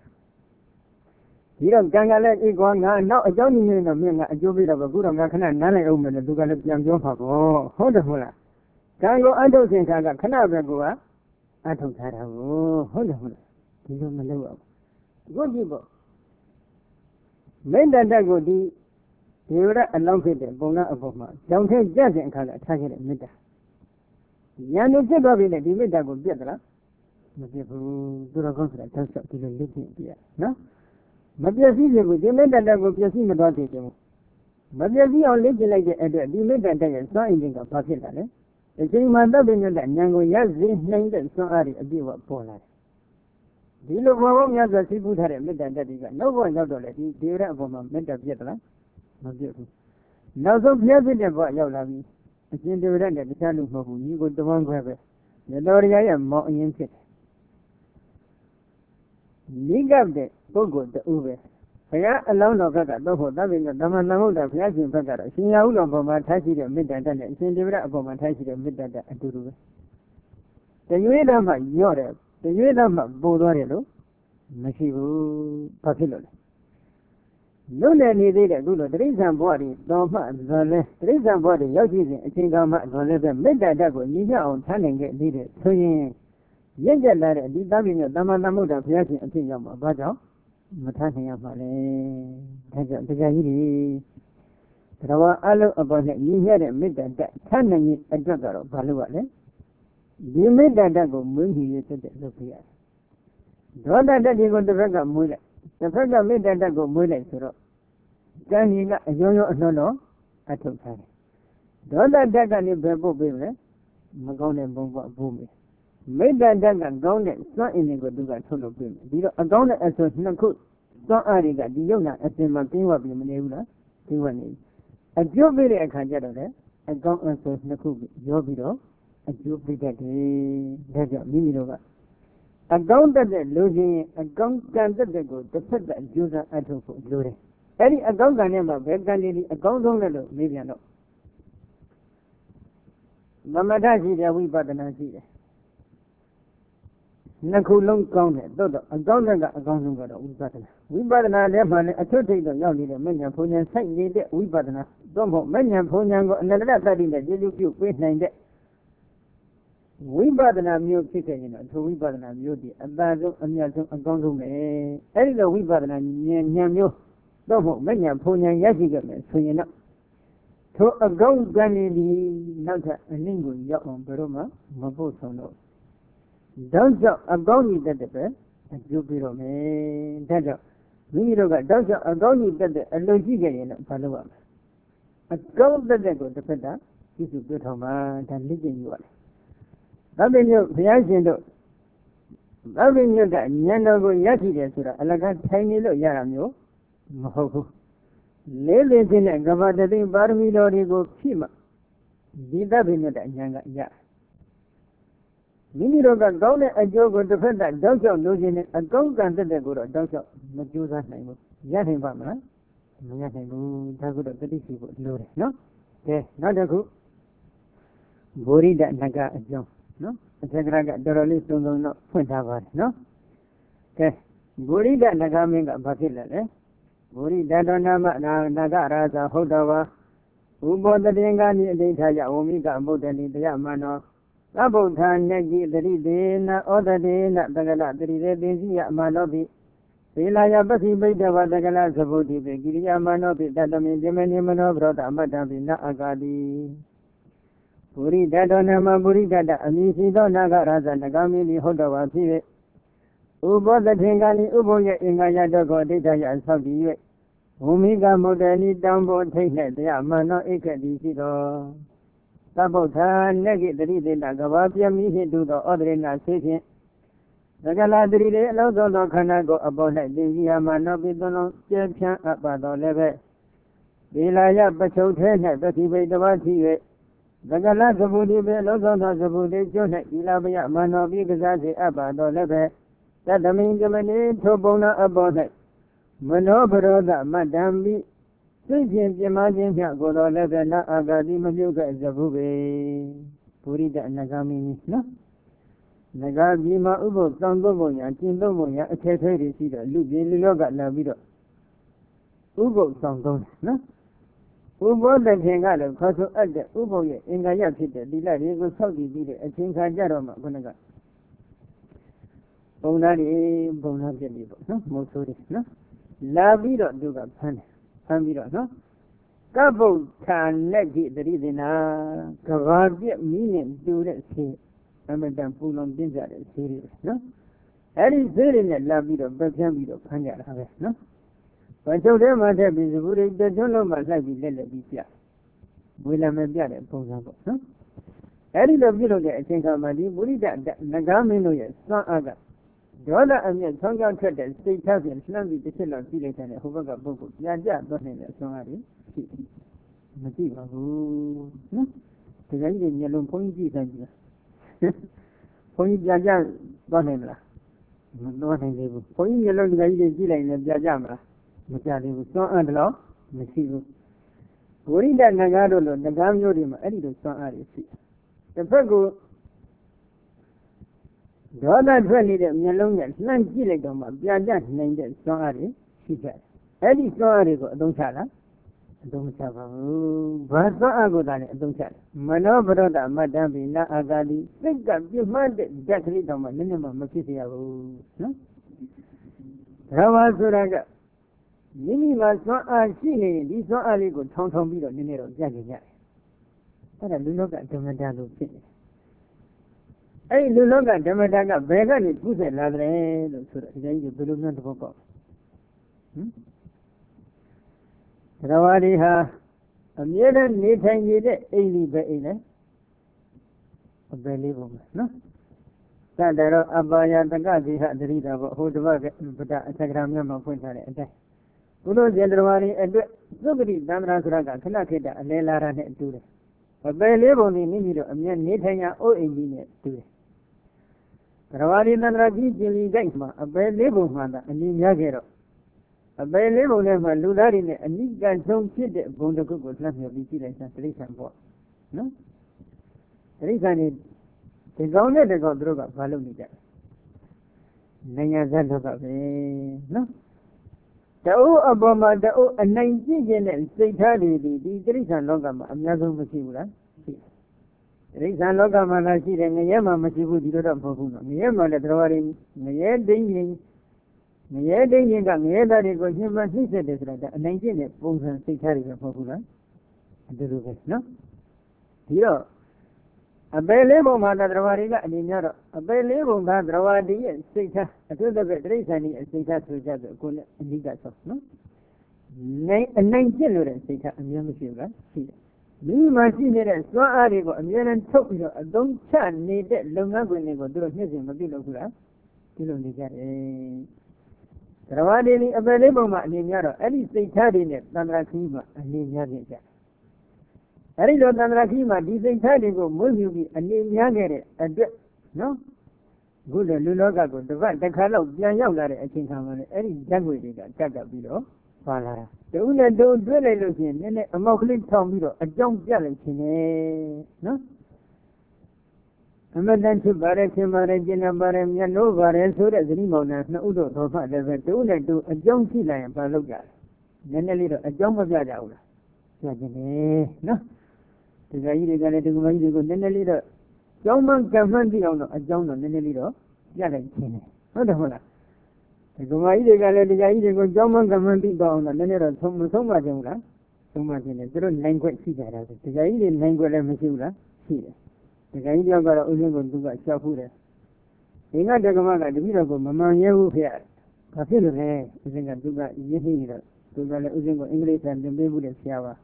You don't gangale Iguana, now a young man of Mila, a Jobi of a good American and Nana Omen, and Dugan Young Joppa. Oh, hold on. Tango adult and Kanga Canabagua. I don't have. Oh, hold on. You don't know. Good people. မေတ္တာတက်ကိုဒီဒီရအလောင်းဖြစ်တဲ့ပုံနာအပေါ်မှာကြောင်ထဲကြက်တဲ့အခါကထားခဲ့တဲ့မေတ္တာဉာဏ်နဲ့ဖြစ်သွားပြီလေဒီမေတ္တာကိုပြတ်သလားမပြတ်ဘူးသူတော်ကောင်းဆိုတာတောက်လျှောက်ဒီလိုလက်ကျင့်ပြရနော်မပြည့်စည်ဘူးဒီမေတ္တာတက်ကိုပြည့်စည်မသွားသေးဘူးမပြည့်စည်အောင်လက်ကျင့်လိုက်တဲ့အတွက်ဒီမေတ္တာတက်ရဲ့စွမ်းအင်ကဘာဖြစ်လာလဲအချိန်မှတပ်ပင်ညတဲ့ဉာဏ်ကိုရစေနိုင်တဲ့စွမ်းအားတွေအပြည့်အဝပေါ်လာတယ်ဒီလိုဘောဘောများစွာသိပူထားတဲ့မေတ္တာတက်တွေကနောက်ဘဝရောက်တော့လေဒီဒေဝရအပေါ်မှာမေတ္တာပြတ်သလားမပြတ်ဘူးနောက်ဆုံးပြည့်ပြည့်တဲ့ဘဝရောက်လာပြီအရှင်ဒေဝရနဲ့တခြားလူမဟုတ်ဘူးညီကိုတဝမ်းခွဲပဲရတော်ရရဲ့မောင်အရင်ဖြစ်တယ်နိဂတ်တဲ့ပုဂ္ဂိုလ်တူပဲဘုရားအလောင်းတော်ဘက်ကတော့ဖို့တပ်ပင်ကဓမ္မသမုဒ္ဒဘုရားရှင်ဘက်ကတော့ရှင်ရဟုတော်ပေါ်မှာထားရှိတဲ့မေတ္တာတက်နဲ့အရှင်ဒေဝရအပေါ်မှာထားရှိတဲ့မေတ္တာတက်အတူတူပဲတရွေးတော့မှညော့တယ်တရွေးတော့မှပို့သွားတယ်လို့မရှိဘူးဘာဖြစ်လို့လဲလွတ်လည်နေသေးတဲ့အခုလိုတိရစ္ဆာန်ဘဝတွေတော်မှဇော်လဲတိရစ္ဆာန်ဘဝတွေရောက်ရှိစဉ်အချိန်ကမှဇော်လဲပဲမေတ္တာတက်ကိုညီညွတ်အောင်ထားနိုင်ခဲ့သေးတယ်ဆိုရင်ရင့်ကျက်လာတဲ့ဒီတပ်ပင်ကဓမ္မသမုဒ္ဒဘုရားရှင်အဖြစ်ရောက်မှာဘာကြောင့်မထားနိုင်ရမှာလဲဒါကြောင့်တရားကြီးတွေတရားအလုံးအပေါ်နဲ့ညီညွတ်တဲ့မေတ္တာတက်ထားနိုင်ရင်အတွက်ကတော့ဘာလို့ လဲဒီမေတ္တာတက်ကိုမွေးမြူရတဲ့လုပ်ပြရတယ်ဒေါသတက်တွေကိုတစ်ဖက်ကမွေးလိုက်တစ်ဖက်ကမေတ္တာတက်ကိုမွေးလိုက်ဆိုတော့ကံကြီးကအယုံယုံအနှောတော့အထုတ်ထားတယ်ဒေါသတက်ကနေဘယ်ပုတ်ပေးမလဲမကောင်းတဲ့ဘုံကအဖို့မေးမေတ္တာတက်ကကောင်းတဲ့စွမ်းအင်တွေကိုသူကထုတ်လုပ်ပေးမယ်ပြီးတော့အကောင်းတဲ့အစွမ်းနှစ်ခုစွမ်းအားတွေကဒီယုံနာအစင်မှာပြင်းဝပြီးမနေဘူးလားပြင်းဝနေအကျိုးပေးတဲ့အခါကျတော့လေအကောင်းအစွမ်းနှစ်ခုရောပြီးတော့အကျိုးပေးတတ်တယ်ဒါကြောင့်မိမိတို့ကအကောင်းတတ်တဲ့လူချင်းအကောင်းကံတတ်တဲ့ကိုတစ်ဖက်ကအကျိုးစားအထုတ်ဖို့လိုတယ်အဲ့ဒီအကောင်းကံနဲ့မှဘယ်ကံတွေဒီအကောင်းဆုံးလဲလို့မေးပြန်တော့သမထရှိတယ်ဝိပဿနာရှိတယ်နှစ်ခုလုံးကောင်းတယ်တော့တော့အကောင်းတဲ့ကအကောင်းဆုံးကတော့ဝိပဿနာဝိပဿနာလည်းမှလည်းအထွတ်ထိပ်တော့ရောက်နေတဲ့မဉ္ဇဉ်ဘုံဉဏ်ဆိုင်နေတဲ့ဝိပဿနာတော့မဟုတ်မဉ္ဇဉ်ဘုံဉဏ်ကိုအနန္တတတ္တိနဲ့ကျေစုပြုပေးနိုင်တဲ့ဝိပဿနာမျိုးဖြစ်ခဲ့ရင်တော့အထူးဝိပဿနာမျိုးဒီအသာဆုံးအမြတ်ဆုံးအကောင်းဆုံးပဲအဲ့ဒီလိုဝိပဿနာဉာဏ်ဉာဏ်မျိုးတော့မဟုတ်မဉ္ဇဉ်ဘုံဉဏ်ရရှိခဲ့မယ်ဆိုရင်တော့ထိုအကောင်းကံတွေဒီနောက်ထပ်အနည်းကိုရောက်အောင်ဘယ်တော့မှမဖို့ဆောင်တော့တောက်လျှောက်အကောင်းကြီးတက်တဲ့ပဲအကျိုးပေးတော့မယ်ဒါကြောင့်မိမိတို့ကတောက်လျှောက်အကောင်းကြီးတက်တဲ့အလွန်ကြီးကြရင်တော့ဘာလုပ်ရမလဲအကောင်းတက်တဲ့ကိုတစ်ဖက်ကပြည့်စုံပြထောင်ပါဒါလက်ကျင့်ယူရတယ်သဗ္ဗညုဘုရားရှင်တို့သဗ္ဗညုကဉာဏ်တော်ကိုရရှိတယ်ဆိုတာအလကားထိုင်နေလို့ရတာမျိုးမဟုတ်ဘူးလေးလေးချင်းနဲ့ကမ္ဘာတသိပါရမီတော်တွေကိုဖြည့်မှဒီသဗ္ဗညုတဲ့ဉာဏ်ကရမိမိတို့ကကောင်းတဲ့အကျိုးကိုတစ်ဖက်တောက်လျှောက်လို့ခြင်းနဲ့အကောင်းကံတက်တဲ့ကိုတော့တောက်လျှောက်မကြိုးစားနိုင်ဘူးရနိုင်ပါမလားမရနိုင်ဘူးဒါကတော့တတိရှိဖို့လိုတယ်နော်ကဲနောက်တစ်ခုဗောဓိတနကအကြောင်းနော်အထက်ကရကတော်တော်လေးစုံစုံတော့ဖွင့်ထားပါတယ်နော်ကဲဗောဓိတနဂမင်းကဘာဖြစ်လဲလဲဗောဓိတတော်နာမနာနဂရာဇဟုတ်တော်ပါဥဘောတတင်္ဂနိအဋ္ဌာယဝမိကဗုဒ္ဓနိတရားမနောသဗ္ဗုဒ္ဓနကိတရိဒေနဩဒတေနတကလတရိရေသေစီယအမနောပိသေလာယပတိပိတ္တဝတကလသဗုဒ္ဓိပိကိရိယာမနောပိတတမိဇမေနိမနောဘရောတအမတ္တပိနအာဂာတိပုရိဒတောနမပုရိဒတအမိရှိသောနာဂရာဇနဂမိနိဟုတ်တော်ပါဖြစ်၍ဥဘောတထေကနိဥဘောရဲ့အင်္ဂါယတောကိုအဋ္ဌာယဆောက်တည်၍ဝမိကမုဒ္ဒနိတောင်ပေါ်ထိတ်၌တရားမနောဧကတိရှိသောသဗ္ဗုဒ္ဓနဂိတရိဒေနကဘာပြမိဟိတုသောဩဒရေနဆေဖြင့်သကလာတရိရေအလုံးစုံသောခန္ဓာကိုအပေါ်၌သင်ကြီးဟာမနောပိသွလုံးကျဲဖြန်းအပ်ပါတော်လည်းပဲဒီလာယပချုပ်ထဲ၌ပတိပိတဝတိ၍သကလသဗုဒ္ဓိပေအလုံးစုံသောသဗုဒ္ဓိကျွ၌ဒီလာပယမနောပိကစားစေအပ်ပါတော်လည်းပဲတတမိဇမနိထိုပုံနာအပေါ်၌မနောဘရောဒမတ္တံပိသိဖြင့်ပြမခြင်းဖြင့်ကိုယ်တော်လည်းပဲနာအာဂတိမမြုပ်ခဲ့သဘူးပဲပုရိဒအနဂမင်းကြီးနော်နဂါပြည်မှာဥပုသ်တောင်းသုံးပုံညာကျင့်သုံးပုံညာအထည်ထဲတွေရှိတော့လူပြည်လူလောကလာပြီးတော့ဥပုသ်တောင်းသုံးတယ်နော်ဥပုသ်တဲ့ခင်ကလည်းခေါ်ဆိုအပ်တဲ့ဥပုသ်ရဲ့အင်္ဂါရဖြစ်တဲ့ဒီလက်တွေကိုဆောက်တည်ပြီးတဲ့အချိန်ခါကြတော့မှခုနကပုံသားတွေပုံသားပြည့်ပြီပေါ့နော်မဟုတ်ဆိုးတယ်နော်လာပြီးတော့သူကဖမ်းတယ်ဖမ်းပြီးတော့နော်ကဗုဒ္ဓနဲ့ကြီးတတိသနာကဘာပြည့်မီးနဲ့တူတဲ့ဆေးအမတန်ပူလောင်ပြင်းကြတဲ့ဆေးတွေနော်အဲ့ဒီဆေးတွေနဲ့လာပြီးတော့ပက်ဖြန်းပြီးတော့ဖမ်းကြတာပဲနော်ဘာချုပ်ထဲမှာထက်ပြီးစကူတွေတကျွန်းလုံးမှာလိုက်ပြီးလက်လက်ပြီးပြဝေလာမပြတဲ့ပုံစံပေါ့နော်အဲ့ဒီလိုပြုလုပ်တဲ့အချိန်ခါမှာဒီပုရိဒနဂါမင်းတို့ရဲ့စွမ်းအားကဒေါသအမျက်ဆောင်းကြောင်းထွက်တဲ့စိတ်ထားဖြင့်လှမ်းပြီးတစ်ချက်လောက်ကြည့်လိုက်တဲ့ဟိုဘက်ကပုဂ္ဂိုလ်ပြန်ကြသွားနေတဲ့အစွမ်းအားတွေရှိမကြည့်ပါဘူးနော်ဒီကကြီးတွေမျက်လုံးဖုံးကြည့်တိုင်းကြည့်ဘုန်းကြီးပြန်ကြသွားနိုင်မလားမသွားနိုင်သေးဘူးဘုန်းကြီးမျက်လုံးဒီကကြီးတွေကြည့်လိုက်ရင်ပြန်ကြမလားမကြသေးဘူးစွမ်းအားတော့မရှိဘူးဝိရိဒနဂါတို့လိုနဂါမျိုးတွေမှာအဲ့ဒီလိုစွမ်းအားတွေရှိတစ်ဖက်ကဒေါသထွက်နေတဲ့မျက်လုံးနဲ့လှမ်းကြည့်လိုက်တော့မှပြန်ကြနိုင်တဲ့စွမ်းအားတွေရှိကြတယ်အဲ့ဒီစွမ်းအားတွေကိုအသုံးချလားအသုံးချပါဘူးဘာစွမ်းအားကိုသာလဲအသုံးချတယ်မနောဗရောဒမတ္တံပိနာအာဂါတိစိတ်ကပြမှတ်တဲ့ဓာတ်ကလေးတောင်မှနည်းနည်းမှမဖြစ်စေရဘူးနော်ဒါပါဆိုတာကမိမိမှာစွမ်းအားရှိနေရင်ဒီစွမ်းအားလေးကိုထောင်ထောင်ပြီးတော့နည်းနည်းတော့ပြကြရတယ်အဲ့ဒါလူလောကဓမ္မတာလို့ဖြစ်နေအဲ့ဒီလူလောကဓမ္မတာကဘယ်ကနေပုဆက်လာတယ်လို့ဆိုတော့ဒီတိုင်းကြီးဘယ်လိုမျိုးသဘောပေါက်ဟမ်သရဝါဒီဟာအမြဲတမ်းနေထိုင်နေတဲ့အိမ်ကြီးပဲအိမ်လေအပယ်လေးပုံပဲနော်သတ္တရောအပါယတကတိဟသတိတာပေါ့ဟိုတပတ်ကဗဒအသက္ကရာမြတ်မှာဖွင့်ထားတဲ့အတိုင်းဘုလိုဇေတဝါဒီအတွက်သုဂတိသန္တရာဆိုတာကခဏခေတ္တအလဲလာတာနဲ့အတူတယ်အပယ်လေးပုံဒီမိမိတို့အမြဲနေထိုင်ရအိုးအိမ်ကြီးနဲ့တူတယ်သရဝါဒီသန္တရာကြီးကျင်လီတိုက်မှာအပယ်လေးပုံမှန်တာအနည်းများခဲ့တော့အပယ်လေးပုံထဲမှာလူသားတွေနဲ့အနိကဆုံးဖြစ်တဲ့ဘုံတစ်ခုကိုလှမ်းမြှော်ပြီးကြည့်လိုက်စမ်းတိရစ္ဆာန်ပေါ့နော်တိရစ္ဆာန်တွေဒီကောင်းတဲ့တကောသူတို့ကဘာလုပ်နေကြလဲနိုင်ငံသားလောကပဲနော်တအိုးအပေါ်မှာတအိုးအနိုင်ကျင့်ခြင်းနဲ့စိတ်ထားတွေဒီတိရစ္ဆာန်လောကမှာအများဆုံးမရှိဘူးလားရှိတိရစ္ဆာန်လောကမှာလားရှိတယ်ငရဲမှာမရှိဘူးဒီလိုတော့မဟုတ်ဘူးနော်ငရဲမှာလည်းတော်တော်ငရဲဒိန်းရင်ငရဲဒိန်းရင်ကငရဲသားတွေကိုရှင်းမနှိမ့်ဆက်တယ်ဆိုတာအနိုင်ကျင့်တဲ့ပုံစံစိတ်ထားတွေပဲမဟုတ်ဘူးလားအတူတူပဲနော်ဒီတော့အပယ်လေးပုံမှာသရဝါဒီကအနေများတော့အပယ်လေးပုံကသရဝါဒီရဲ့စိတ်ထားအထူးသဖြင့်တိရစ္ဆာန်ရဲ့စိတ်ထားဆိုကြဆိုအခုနဲ့အနိကဆုံးနော်နိုင်အနိုင်ကျင့်လို့တဲ့စိတ်ထားအများမရှိဘူးလားရှိတယ်မိမှရှိနေတဲ့စွမ်းအားတွေကိုအများနဲ့ထုတ်ပြီးတော့အသုံးချနေတဲ့လုပ်ငန်းခွင်တွေကိုသူတို့ညှစ်စဉ်မပြုလုပ်ဘူးလားပြုလုပ်နေကြတယ်သရဝါဒီนี่အပယ်လေးပုံမှာအနေများတော့အဲ့ဒီစိတ်ထားတွေနဲ့သန္တရာခီးမှာအနေများနေကြတယ်အဲ့ဒီလိုသန္တရာခီးမှာဒီစိတ်ထားတွေကိုမွေးမြူပြီးအနေများခဲ့တဲ့အတွက်နော်အခုလည်းလူလောကကိုတစ်ပတ်တစ်ခါလောက်ပြန်ရောက်လာတဲ့အချိန်ခါမှာလည်းအဲ့ဒီဓာတ်ငွေတွေကကပ်ကပ်ပြီးတော့ပါလာတာတူနဲ့တူတွေ့လိုက်လို့ရှိရင်နည်းနည်းအမောက်ကလေးထောင်ပြီးတော့အကြောင်းပြလိုက်ခြင်းနဲ့နော်အမတန်ဖြစ်ပါတယ်ခင်ပါတယ်ကျင်နာပါတယ်မျက်နှိုးပါတယ်ဆိုတဲ့ဇနီးမောင်နှံနှစ်ဦးတို့တော်ဖတ်လည်းပဲတူနဲ့တူအကြောင်းရှိလာရင်ဘာလုပ်ကြလဲနည်းနည်းလေးတော့အကြောင်းမပြကြဘူးလားပြခြင်းနဲ့နော်ဒီကကြီးတွေကလည်းဒီကမကြီးတွေကိုနည်းနည်းလေးတော့ကြောင်းမှန်ကံမှန်သိအောင်တော့အကြောင်းတော့နည်းနည်းလေးတော့ပြလိုက်ခြင်းနဲ့ဟုတ်တယ်ဟုတ်လားဒီကမကြီးတွေကလည်းဒီကကြီးတွေကိုကြောင်းမှန်ကံမှန်သိတော့အောင်တော့နည်းနည်းတော့ဆုံးမဆုံးပါကြဘူးလားဆုံးပါခြင်းနဲ့သူတို့နိုင်ခွင့်ရှိကြတာဒီကကြီးတွေနိုင်ခွင့်လည်းမရှိဘူးလားရှိတယ်ဒီကကြီးတယောက်ကတော့ဥစဉ်ကိုသူကရှောက်ဖူးတယ်ဒီကတက္ကမကတပည့်တော်ကိုမမှန်ရဲဘူးဖေ။ဘာဖြစ်လို့လဲဥစဉ်ကသူကရင်းနှီးနေတော့သူကလည်းဥစဉ်ကိုအင်္ဂလိပ်စာသင်ပေးမှုတဲ့ဆရာပါ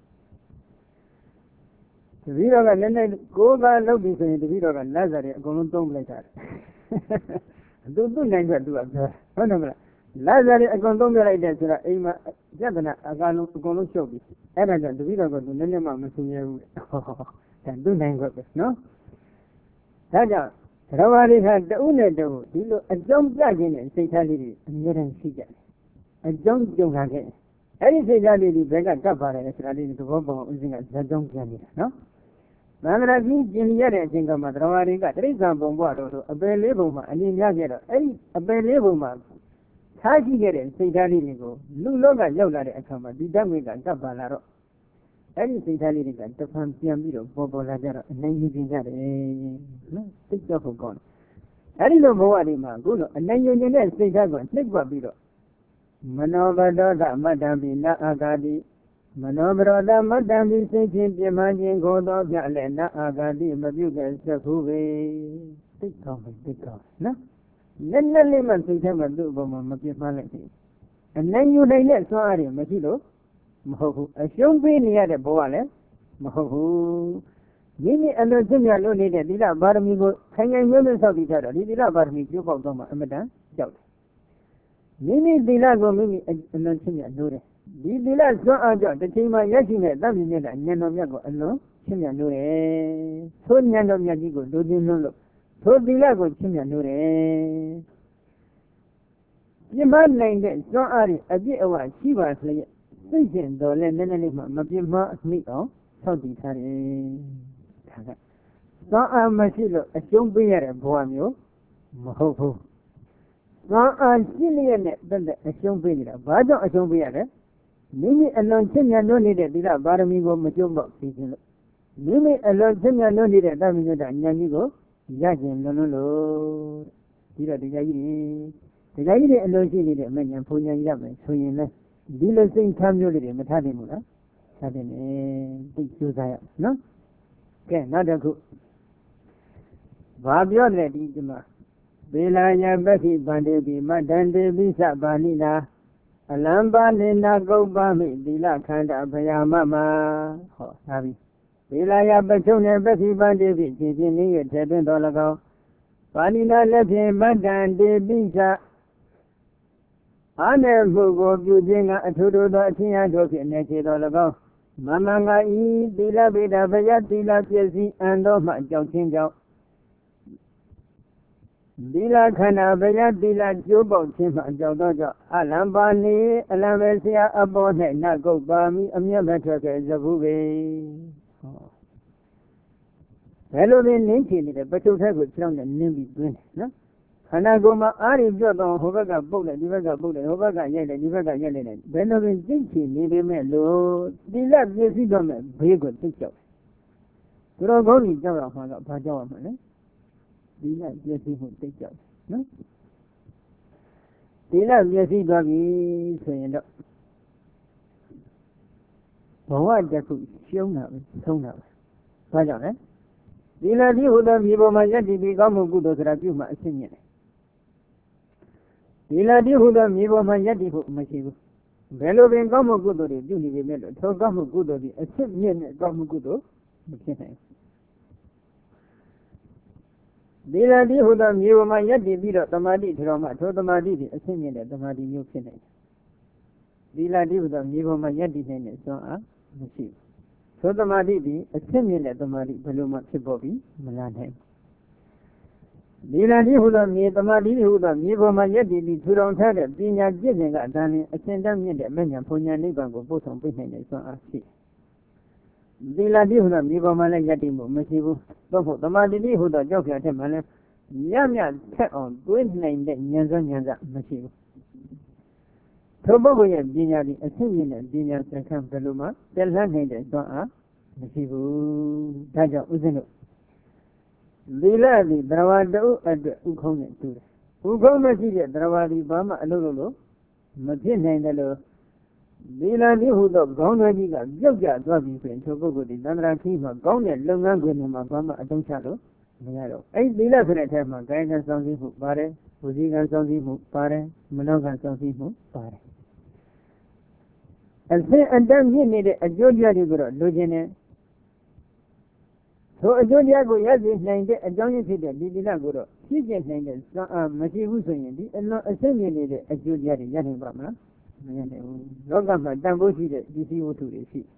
တပည့်တော်ကလည်းလည်းကိုယ်ကလုပ်ပြီးဆိုရင်တပည့်တော်ကလက်စားတွေအကုန်လုံးသုံးပလိုက်တာသူသူ့နိုင်ခွင့်သူကပြောဟုတ်တယ်မလားလက်စားတွေအကုန်သုံးပြလိုက်တယ်ဆိုတော့အိမ်မှာပြဿနာအကောင်လုံးအကုန်လုံးရှုပ်ပြီးအဲ့ဒါကြောင့်တပည့်တော်ကသူနည်းနည်းမှမဆူရဲဘူးဒါသူ့နိုင်ခွင့်ပဲနော်ဒါကြောင့်သရဝါဒီကတဦးနဲ့တဦးဒီလိုအကြောင်းပြခြင်းနဲ့စိတ်ထားလေးတွေအများကြီးရှိကြတယ်အကြောင်းကြုံလာခဲ့အဲ့ဒီစိတ်ထားလေးတွေဘက်ကကပ်ပါတယ်ဆိုတာလေးသဘောပေါက်ဥစဉ်ကဇာတ်ကြောင်းပြန်နေတာနော်သန္တရာကြီးကျင်ရတဲ့အချိန်ကမှသရဝါဒီကတိရစ္ဆာန်ပုံဘွားတို့ဆိုအပယ်လေးပုံမှာအနည်းများခဲ့တော့အဲ့ဒီအပယ်လေးပုံမှာထားရှိခဲ့တဲ့စိတ်ထားလေးတွေကိုလူလောကရောက်လာတဲ့အခါမှာဒီဓာတ်ငွေကကပ်ပါလာတော့အဲ့ဒီစိတ်ထားလေးတွေကတဖန်ပြန်ပြီးတော့ပေါ်ပေါ်လာကြတော့အနိုင်ယူခြင်းကြတယ်နော်သိကြဖို့ကောင်းတယ်အဲ့ဒီလိုဘဝတွေမှာအခုလိုအနိုင်ယူခြင်းတဲ့စိတ်ထားကနှိပ်ပတ်ပြီးတော့ Manobadoda Madambi Na Agadi Manobroda Madambi Sitting Pimanjin Godo Yalena Agadi Mabuga Sakuve. Take off, take off. No? Then the lemon to them a duboma Mapimality. And then you lay that sorry, Makilo. Mahu, a show be near the boale. Mahu. Mimi and the junior loaded Dilla Barmigo, hanging women of each other. Dilla Barmi, you call them a madam. Doubt. Mimi Dilago Mimi and the senior Dure. Di Dilla so ajo, the team I yaching it, that is and Yanomago alone, Senior Dure. So Yanomago, do you know? So Dilago, Senior Dure. You might name it, so are a bit of what she was saying, though, let me Mapima meet on, so the so I'm a silo, a young beer and boamio, Moho. So I'm silly than a young beer, but I don't a young beer. Mimi alone senior no needed the Baramigo Majumbo. Mimi alone senior no needed Damino and Yamigo, Yajin Lolo. Tira the Yayi. The Yayi alone needed many and Punya Yaman, so you know. Dealer saying community, Matadimura. Suddenly, big Josiah, no? Okay, not a good. Babio ready, Jima. Bela Yabaki Bandebi, Madande Bisa Banina. Alamba Nina go Bami, Dila Kanda Bayamama. Oh, Sabi. Bela Yabatuna Baki Bandebi, Jimmy, a seven dollar go. Banina left him, Madande Bisa. I never go using a to do the Tia Doki and Nati dollar go. Mamma E. Dila Bida Bayatila Piesi and of my joking job. Dila Kana Bayatila Jubo Chima Jodojo. Alambani, Alamesia, a bonnet, not go by me, a mere better as a booby. Hello, then, Ninky, but you have with some newly doing, no? Hanagoma Ari Jodo, Hovaga Bullet, Nivaga Bullet, Hovaga Yellow, Nivaga Yellow. Benovin Tinky, maybe Melo, the left Yesidom, very good picture. Grogoni Java, Pajaman, the left Yesid picture. No? The left Yesid saying, for what they could show now, so now. Pajan, eh? The lady who the Vivo Majati become a good Rapuma singing. The lady who the Vivo Majati Machivu. Bello being Gomo Gudo, Juni Melo, so Gomo Gudo, a simian Gomo Gudo. The lady who the Vivo Majati Vido, the Madi, Roma, to the Madi, a simian at the Madi New Senate. The lady who the Vivo Majati Senate, so ah, Machivu. So the Madi, a simian at the Madi, Paloma Sibobi, Malane. The lady who the me, the Madi who the Mivo Mayeti, the Turon Tadder, being a giving at Danny, a sendam in the Menya Punya Nibango, both on Pitney, so I see. The lady who the Mivo Malayati, Massivo, the Madi who the Joker at Malam, Yamia, set on, good name that Yanza Yanza, Massivo. Tobogo and Dinari, a simian at Dinar Sakam Paloma, the landlady, so ah, Massivo, Taja Uzeno. Villa di Bravado at the Ukone too. Ukoma City, Dravadi Bama, Alolo, Matin and the Lo. Villa di Hudo, Gonagiga, Joga, Dwabi, and Togo, the Nandra Kiva, Gona, Longanguin, Bama, Adonchalo, Miaro. Eight villas in a term of guidance on the Pare, Uzigan on the Pare, Monogan on the Pare. And say, and then he needed a Georgia Liguro, Lugene. So a Jodiago has his name, a Johnny Peter, the Dilaguro. She just named it, Machivusan, and not assimilated a Jodia Yanin Brahma. Logama, Dambosi, the D C O to the sea.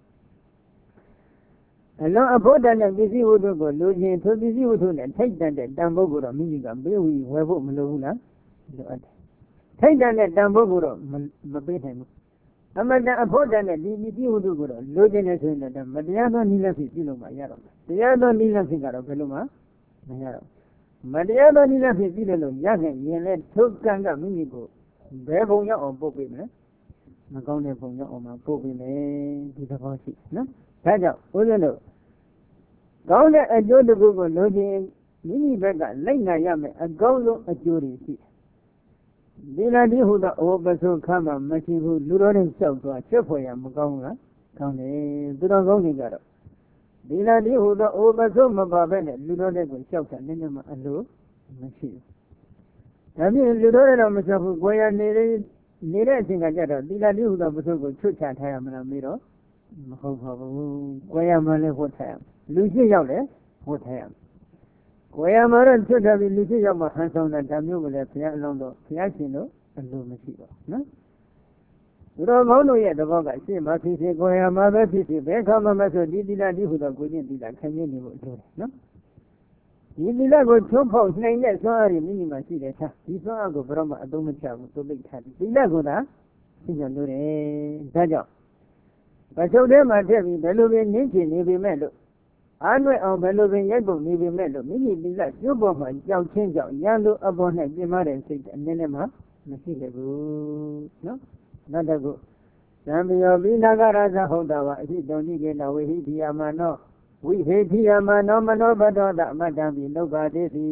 And now about that, the D C O to go, losing to the D C O to take that Damboguro, Minigan, Bewi, Webo, Malula. Take that Damboguro, Mabetam. Amanda Apodan, the D C O to go, losing as in the Madiana Nila Filoma Yaro. The other Nila Figaro Peluma, Mayaro. Madiana Nila Filolo, Yagan, Yelet, Tokanga, Minigo, Bravoya or Bobby, Magone Ponya or my Bobby, to the horse. No? Taja, Udano. Gona and Joe the Google, lodging, Mini Bega, Lena Yame, a Golo, a jury. ဒီလာဒီဟုသောအိုပစုခမ်းမှာမရှိဘူးလူတော်နဲ့လျှောက်သွားချက်ဖွယ်ရမကောင်းလားကောင်းတယ်သူတော်ကောင်းတွေကတော့ဒီလာဒီဟုသောအိုပစုမပါပဲနဲ့လူတော်တဲ့ကိုလျှောက်တာနည်းနည်းမှအလိုမရှိဘူးဒါဖြင့်လူတော်တဲ့တော့မလျှောက်ဘူးကိုယ်ရနေနေတဲ့အချိန်ကကြတော့ဒီလာဒီဟုသောပစုကိုချွတ်ချထားရမလားမေးတော့မဟုတ်ပါဘူးကိုယ်ရမှလည်းဟုတ်ထားရလူရှိရောက်တယ်ဟုတ်ထားရကိုယ်ရမှာတော့ချွတ်ထားပြီးလူရှိရောက်မှဟန်ဆောင်တာဒါမျိုးကိုလည်းဘုရားအလုံးတော့ဘုရားရှင်တို့အလိုမရှိပါဘူးနော်သူတော်ကောင်းတို့ရဲ့သဘောကရှင်းမှာဖြစ်ဖြစ်ကိုယ်ရမှာပဲဖြစ်ဖြစ်ဘယ်ခါမှမဆိုဒီတိလာဒီဟုသောကိုချင်းတိလာခံရနေဖို့လိုတယ်နော်ဒီတိလာကိုချုံးဖောက်နိုင်တဲ့ဆွမ်းအားရမိမိမှာရှိတယ်ထားဒီဆွမ်းအားကိုဘယ်တော့မှအသုံးမချဘူးသို့ပိတ်ထားတယ်တိလာကသာရှင်းကြလို့တယ်ဒါကြောင့်ပချုပ်ထဲမှာထည့်ပြီးဘယ်လိုပဲနင်းချင်နေပေမဲ့လို့အားနှွဲ့အောင်ဘယ်လိုပင်ရိုက်ပုံနေပေမဲ့လို့မိမိတိလာကျွတ်ပေါ်မှာကြောက်ချင်းကြောင့်ရန်လိုအပေါ်နဲ့ပြင်မတဲ့စိတ်အနည်းနဲ့မှမရှိလေဘူးနော်နောက်တစ်ခုသံဃာပိနာဂရသဟုတ်တာပါအရှိတုန်ကြီးကေနဝေဟိတိယမနောဝိဟေတိယမနောမနောဘတောတအမတ္တံပိလောကတိတိ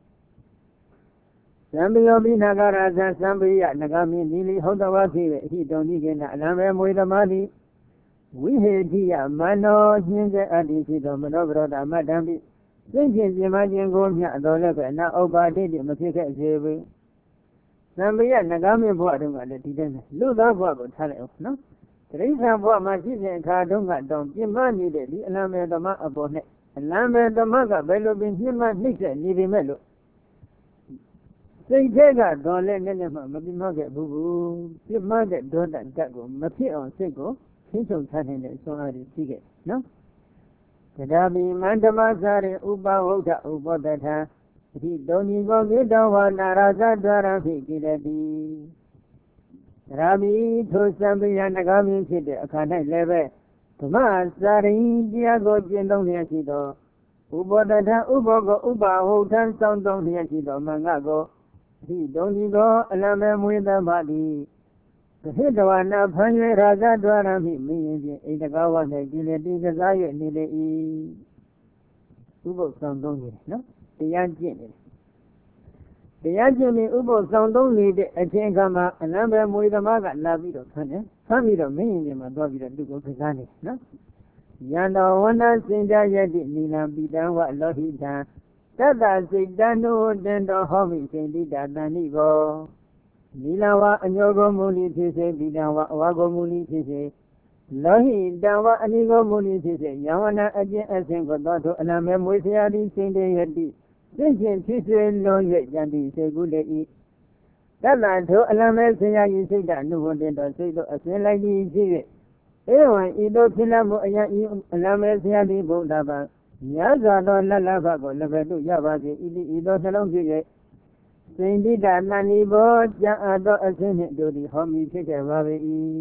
သံဃာပိနာဂရသသံပိယနဂမိနိလိဟုတ်တော်ဖြစ်ရဲ့အရှိတုန်ကြီးကေနအလံပဲမွေသမာတိဝိဟေတိယမနောညင်းစေအတ္တိရှိသောမနောဘရောတအမတ္တံပိသိချင်းပြမခြင်းကိုမြတ်တော်လည်းပဲအနာဥပ္ပါတိတိမဖြစ်ခဲ့စေဘူးသံပိယနဂမိဘဝတုန်းကလည်းဒီတိုင်းလူသားဘဝကိုထားလိုက်အောင်နော်တရိစ္ဆာန်ဘဝမှာရှိတဲ့အခါတုန်းကတော့ပြမနေတဲ့ဒီအလံပဲဓမ္မအပေါ်နဲ့အလံပဲဓမ္မကဘယ်လိုပင်ညှိမှနှိမ့်ဆက်နေပေမဲ့လို့စိတ်ထဲကတော့လည်းနည်းနည်းမှမပြမခဲ့ဘူးပြမတဲ့ဒေါသတက်ကိုမဖြစ်အောင်စိတ်ကိုရှင်းချုပ်ထားနိုင်တဲ့အစွမ်းအားတွေရှိခဲ့နော်တရားပိမန္တမစာရေဥပဝုဒ္ဓဥပဒထံအတိတုန်ကြီးကိုကိတောဝနာရသဒ္ဒရဖိကိရတိတရားပိထိုသံပိယနဂါမင်းဖြစ်တဲ့အခါ၌လည်းပဲဓမ္မစာရင်တရားကိုကျင့်သုံးလျက်ရှိသောဥပဒထံဥပကိုဥပဝုဒ္ဓံစောင့်သုံးလျက်ရှိသောမင်္ဂကိုအတိတုန်ကြီးကိုအလံမဲမွေးသံပါသည်သဟိတဝနာဖန်ရွေရာဇဒွါရမိမင်းရင်ဖြင့်အိတကာဝ၌ကိလေတိကစား၍နေလေ၏ဥပုသ်ဆောင်သုံးနေတယ်နော်တရားကျင့်နေတယ်တရားကျင့်ပြီးဥပုသ်ဆောင်သုံးနေတဲ့အချိန်အခါမှာအလံပဲမွေသမားကလာပြီးတော့ဖန်တယ်ဖန်ပြီးတော့မင်းရင်ဖြင့်မှာသွားပြီးတော့သူ့ကိုကစားနေနော်ယန္တောဝနစင်ကြယတိနိလံပိတံဝလောဟိတံတတ္တစိတ်တနုတင်တော်ဟောမိစိတိတာတန်နိဘောနိလဝအညောကိုမူလိဖြစ်စေပိတံဝအဝါကိုမူလိဖြစ်စေလောဟိတံဝအနိကိုမူလိဖြစ်စေယဝနာအကျင့်အစဉ်ကိုသောထိုအလံမဲမွေးစရာသည်စိတ်တည်းယတိသိချင်းဖြစ်စေလုံး၍ကြံတိစေကုလေ၏တတ္တထိုအလံမဲဆရာကြီးစိတ်တအနုဝတ္တတော်စိတ်တို့အစဉ်လိုက်ကြီးဖြစ်၍ဧဝံဤသို့ဖြစ်လာမှုအယံဤအလံမဲဆရာသည်ဘုဒ္ဓဘာမြတ်စွာသောလတ်လဘကိုလည်းပဲတို့ရပါစေဤသည်ဤသို့နှလုံးဖြစ်၍စိန္ဒိတာနန္ဒီဘောကြံအပ်သောအခြင်းနှင့်တို့သည်ဟောမီဖြစ်ခဲ့ပါ၏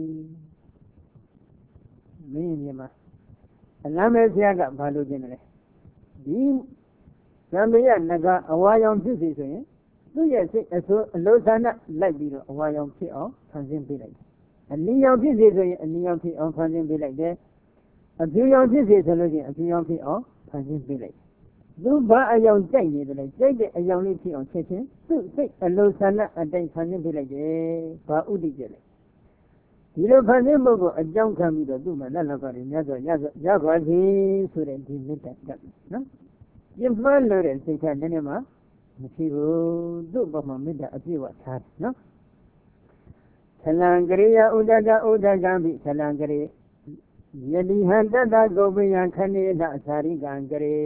မင်းမြင်မှာအလံမဲဆရာကဘာလို့ကျင်တယ်လဲဒီသံဃာနဂအဝါရောင်ဖြစ်စီဆိုရင်သူ့ရဲ့စိတ်အစိုးအလိုဆန္ဒလိုက်ပြီးတော့အဝါရောင်ဖြစ်အောင်ဖန်ဆင်းပေးလိုက်တယ်အနီရောင်ဖြစ်စီဆိုရင်အနီရောင်ဖြစ်အောင်ဖန်ဆင်းပေးလိုက်တယ်အဖြူရောင်ဖြစ်စီဆိုလို့ရှိရင်အဖြူရောင်ဖြစ်အောင်ဖန်ဆင်းပေးလိုက်သူဘာအယောင်ကြိုက်နေတယ်လဲကြိုက်တဲ့အယောင်လေးဖြစ်အောင်ချက်ချင်းသူ့စိတ်အလိုဆန္ဒအတိုင်းဖန်ဆင်းပေးလိုက်တယ်ဘာဥဒိကျလဲဒီလိုဖန်ဆင်းမှုကိုအကြောင်းခံပြီးတော့သူ့မှာလက်လောက်ကတွေမြတ်စွာရရပါစေဆိုတဲ့ဒီမေတ္တာတက်နော်ပြင်းမှန်းလို့တဲ့စိတ်ထားနည်းနည်းမှမရှိဘူးသူ့ဘက်မှာမေတ္တာအပြည့်ဝထားတယ်နော်သလံကရိယာဥဒကဥဒကံပိသလံကရိယတိဟံတတ္တဂုပ္ပယံခဏေနအသာရိကံကရေ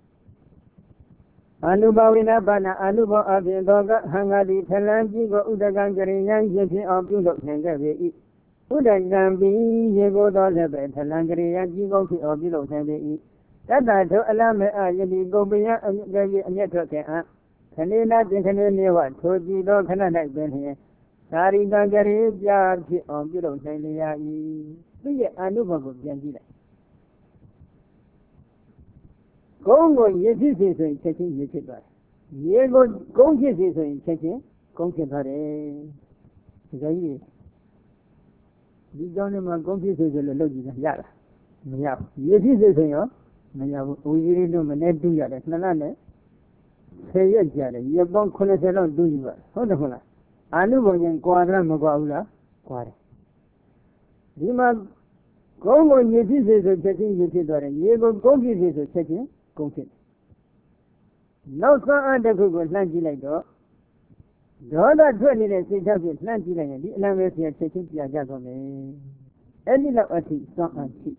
အနုဘဝိနဘာနာအနုဘောအပြင်သောကဟံဃာတိထလံကြီးကိုဥဒကံကရိယံဖြစ်ဖြစ်အောင်ပြုလုပ်နိုင်ခဲ့ပေ၏ဥဒကံပိရေကိုသောလည်းပဲထလံကရိယံကြီးကိုဖြစ်အောင်ပြုလုပ်နိုင်ပေ၏တတ္တထိုအလမေအယတိဂုပ္ပယံအမြဲအမျက်ထွက်ခဲ့အံခဏေနတင်ခဏေနေဝထိုကြည်သောခဏ၌ပင်လျင်သာရိကံကရေပြဖြစ်အောင်ပြုလုပ်နိုင်လျာ၏သူရဲ့အနုဘောကိုပြန်ကြည့်လိုက်ကုန်းကိုရည်ဖြစ်စေဆိုရင်ချက်ချင်းရည်ဖြစ်သွားတယ်။ရေကိုကုန်းဖြစ်စေဆိုရင်ချက်ချင်းကုန်းဖြစ်သွားတယ်။ဒီကြကြီးဒီကြောင့်လည်းမကုန်းဖြစ်စေဆိုလို့လုပ်ကြည့်တာရတာမရဘူး။ရည်ဖြစ်စေဆိုရင်ရောမရဘူး။ဦးကြီးတို့မနဲ့တူးရတယ်နှစ်လနဲ့ဆယ်ရက်ကြာတယ်။ရက်ပေါင်းခုနှစ်ဆယ်လောက်တူးယူရတယ်။ဟုတ်တယ်မဟုတ်လား။ anu bongin quadra magwaula quare Dima Congo Yetis is a checking Yetis or a Yego Congi is a checking Congi No son under Google Langilago The other twenty days is just Langilang and the language here checking Piagazome Any love at it son and cheap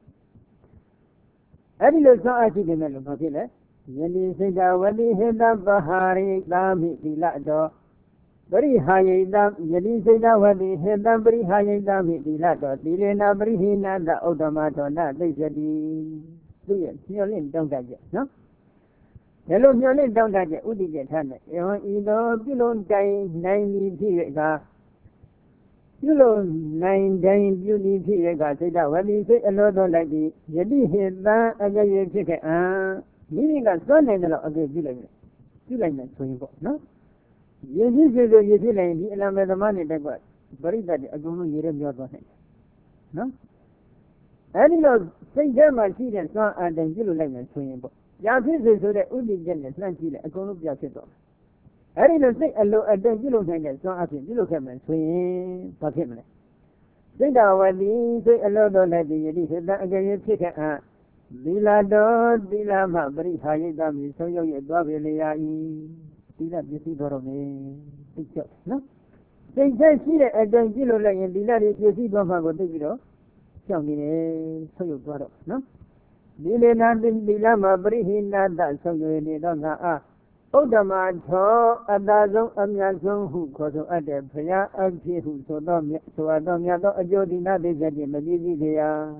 Any love son at it in the Papilla Yeni Sida Wadi Heda Bahari Lami Dilado Very high dam, Yadi Seda Wadi, Hedam very high dam, Dilato, Dilena Brihina, the Automato, not they said the Yolin don't get it, no? Hello, Yolin don't get it, Udi get Hannah. You know, below dying ninety Piega. You know, nine dying beauty Piega, Seda, when you say a lot like the Yadi Heda, again, chicken, ah, meaning a son and a lot of the village. You like that swing, no? Yes, this is a Yesu lane, the Elam the money that was very that I don't know you your body. No? And you know, Saint German seed and so and then you like a swing book. Yafis is so that Udi Genet, Lanchile, a con of Yaketo. And you know, say a low and then you look at it, so I think you look at me swing for him. Say that when you say a lot of lady, you said that again you take a Villa do, Villa Mabri, Hayadam, so you Babilia. That you see for me, picture, no? They just see it and then you know, like in the lady, you see Bama, you know, tell me, so you got it, no? Dilena didn't be Lama, bring that, so you need on the Odama, a dozen Amazon who cause at the prayer and see who so don't so I don't know a Jodina, they get him a busy there.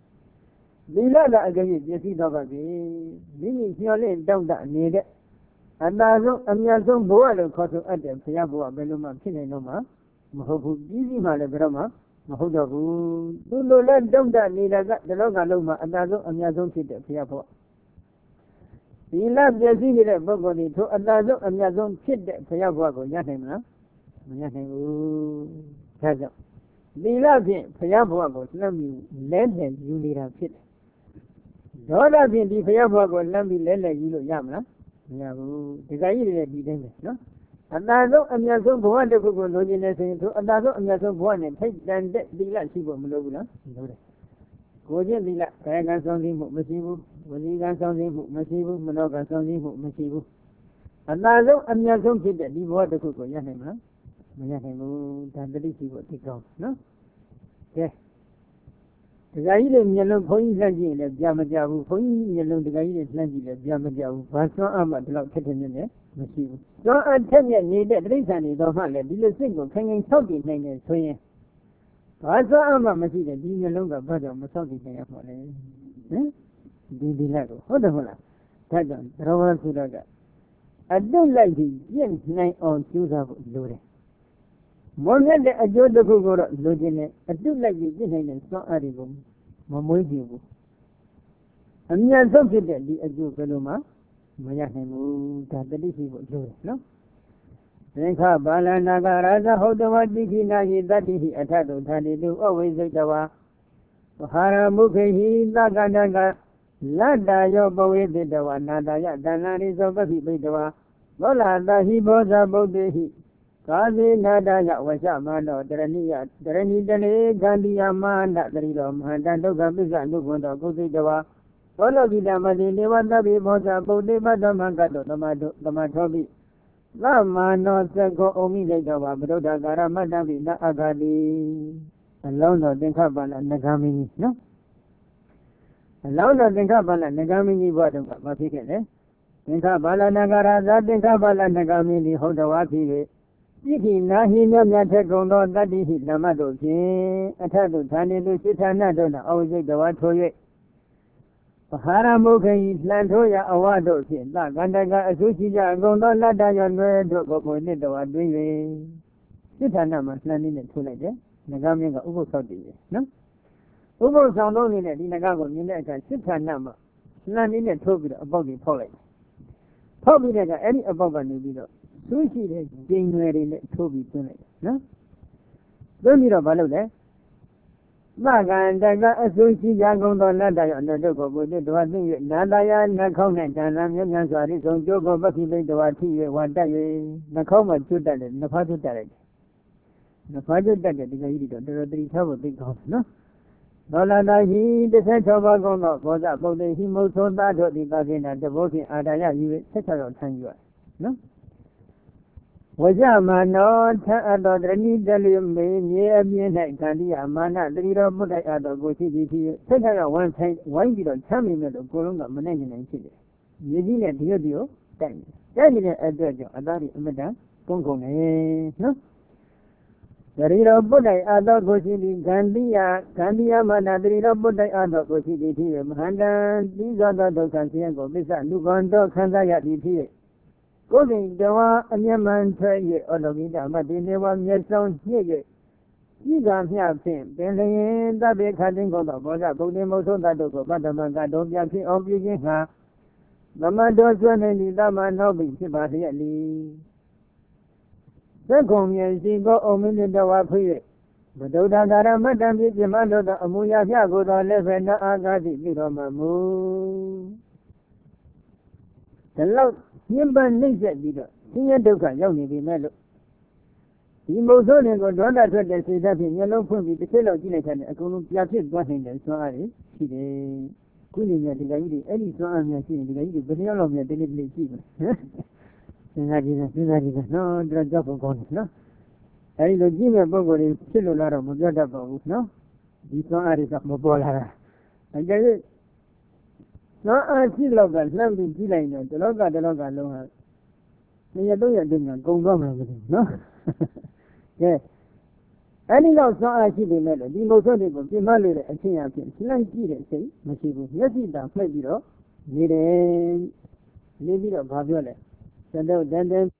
Dilana again, you see the baby, meaning your name down that needed. And I don't, I'm not so bored of cotton at the Piabo, Beluma, Pinoma, Mahobu, Easy Malagrama, Mahodabu, do no let them that need the Logaloma, and I don't, I'm not so fit at Piabo. He loves the single Bogoni to another, I'm not so fit at Piabo, Yatima, Yatim, Tazo. They love it, Piabo, let me let them, you need a fit. Don't have been the Piabo, let me let you Yamna. The guy is no? Another Amazon one to go to another Amazon one and take then the last people Maloguna. Gojan Lila, Pagan something Masibu, Waligan something Masibu, Monogan something Masibu. Another Amazon kid that leave water cook or Yanema. Mayanamu, Tandalisi will take off, no? Yes. The guy in yellow point language, the Jamajabu, point yellow, the guy is language, the Jamajabu, Paso Amat, Lock Kitten in there, Machine. So I tell you, need that reason is of Halla, the single, hanging talking thing is swinging. Paso Amat Machine, being a longer brother of Masaki thing for it. Did the lago, hold the hola. Tagan, Rover Sudaga. I don't like the young night on Susa Lure. More than the Ajo the Gugura, Lugine, I do like the Jinay and so Aribum, Mamoibu. And you are so good at the Ajo Galuma, Mayahamu, Tadalisi would do it, no? Then Bala Nagaraza, hold the one Bikina, that he attacked Tani do always the Jawa. Hara Muki, Naganaga, Lada Yobo, the Dawa, Nada, Danani, Zobafi, Bedawa, Bola, he was about the heat. Kazi nada ya wajamano derania derani dene gandia manda derido manda doga biza nugondo kuzi jawa olo gida mali lewa nabi moza bode madama gado damado damathobi lama no seko omi le jawa broda gara madabi na agadi alone no thinkha bala nagamini no alone no thinkha bala nagamini bodo ma phit ke le thinkha bala nagara za thinkha bala nagamini hodawa phi Iki nahi no myate gondo tati hi lamado pin atatu thani lu sithana do na awjai dawa thoye Pahara mukhi lan thoya awa do phin ta gandaka asuchi ja gondo latta yo nwe do ko ko ni dawa twin ywe sithana ma hlan ni ne thu lai de naga myin ka ubo saut ti no ubo saung long ni ne di naga ko myin de akha sithana ma hlan ni ne thu pi do apauk ti phok lai phok pi de ka ai apauk ka ni pi do Sushi is January in the Toby tonight, no? Don't you know about that? Magan, a sushi yagon on Nada on the Doko, with the Dwadi, Nadaya, Nakon, and Namyan Sari, so Joko Baki, the Wati, one day, Nakoma, two days, Napatu Tarek, ဘာကြတတ်တဲ့ဒီကကြီးတွေတော့တော်တော်တတိထားဖို့သိကောင်းတယ်နော်ဒေါ်လာသားဟိတစ်ဆယ်၆ပါးကောင်းသောဘောဇပုတ်တိဟိမုတ်သောသားတို့ဒီသာကိနာတဘောဖြင့်အာဒါယယူဆက်၆ရောက်ထမ်းယူရနော်ဝဇမာနောထအပ်သောတရဏိတလူမေမြေအပြင်း၌ခန္တီယမာနတတိတော်ပုတ်တိုက်အပ်သောကိုရှိသည်ဖြစ်ဆက်၆ရောက်ဝမ်းဆိုင်ဝိုင်းပြီးတော့ချမ်းမိမဲ့လို့ကိုလုံးကမနိုင်နိုင်ဖြစ်တယ်မြေကြီးနဲ့ဒီရွတ်ဒီကိုတိုက်နေတိုက်နေတဲ့အတွက်ကြောင့်အသားတွေအမတန်ကုန်းကုန်နေနော်တတိတော်ပုတ်တိုက်အပ်သောကိုရှိသည်ခန္တီယခန္တီယမာနတတိတော်ပုတ်တိုက်အပ်သောကိုရှိသည်ဖြစ်မဟာတံတိသောသောဒုက္ခဆင်းရဲကိုပစ္စလူကောတော်ခံစားရသည်ဖြစ်ကိုယ်စဉ်တဝါအမျက်မှန်ထွက်၍အလောကိတမတိနေဝမျက်စောင်းညှိ၍ဤကမျှဖြင့်ပင်လျင်တပ်ပေခတ်သိမ်းကုန်သောဘောဇဗုဒ္ဓမုတ်ဆုံးတတ်တို့ကိုပတ္တမကတော်ပြဖြစ်အောင်ပြုခြင်းဟာသမတော်ဆွေးနေသည့်သမနောက်ပြီးဖြစ်ပါလျက်လီသက်ခုံမြင်ရှိသောအုံမင်းတဝါဖွေး၍ဘဒုဒ္ဒကာရမတ္တံဖြစ်ပြမလို့သောအမူအရာဖြကိုသောလက်ဖက်နာအာဂတိပြုတော်မှာမူဒီလောက်ညင်ပန်နှိမ့်ဆက်ပြီးတော့ဆင်းရဲဒုက္ခရောက်နေပြီမဲ့လို့ဒီမုတ်ဆိုးတွေကိုဒေါသထွက်တဲ့စိတ်ဓာတ်ဖြင့်မျက်လုံးဖွင့်ပြီးတစ်ချက်လောက်ကြည့်လိုက်တဲ့အကုန်လုံးပြဖြစ်သွားနိုင်တဲ့ဆွမ်းအားတွေရှိတယ်။ခုနေမြဒီကကြီးတွေအဲ့ဒီဆွမ်းအားများရှိရင်ဒီကကြီးတွေဘယ်နှယောက်လောက်များတင်းတင်းလေးရှိမလဲ။စဉ်းစားကြည့်စဉ်းစားကြည့်နော်တော့ကြောက်ဖို့ကောင်းတယ်နော်။အဲ့ဒီလိုကြည့်မဲ့ပုံကိုယ်တွေဖြစ်လို့လာတော့မပြောတတ်ပါဘူးနော်။ဒီဆွမ်းအားတွေကမပေါ်လာတာ။အကြိမ်နော်အားရှိလောက်ကလှမ်းပြီးကြည့်လိုက်တော့တလောကတလောကလုံးဟာနှစ်ရက်သုံးရက်တည်းကကုန်သွားမှာမသိဘူးနော်ကဲအဲ့ဒီတော့ဆွမ်းအားရှိနေမဲ့လို့ဒီမုတ်ဆွတွေကိုပြင်မလို့တဲ့အချင်းအဖြစ်လှမ်းကြည့်တဲ့စိတ်မရှိဘူးမျက်စိတာမှိတ်ပြီးတော့နေတယ်နေပြီးတော့ဘာပြောလဲသတ္တုတန်တန်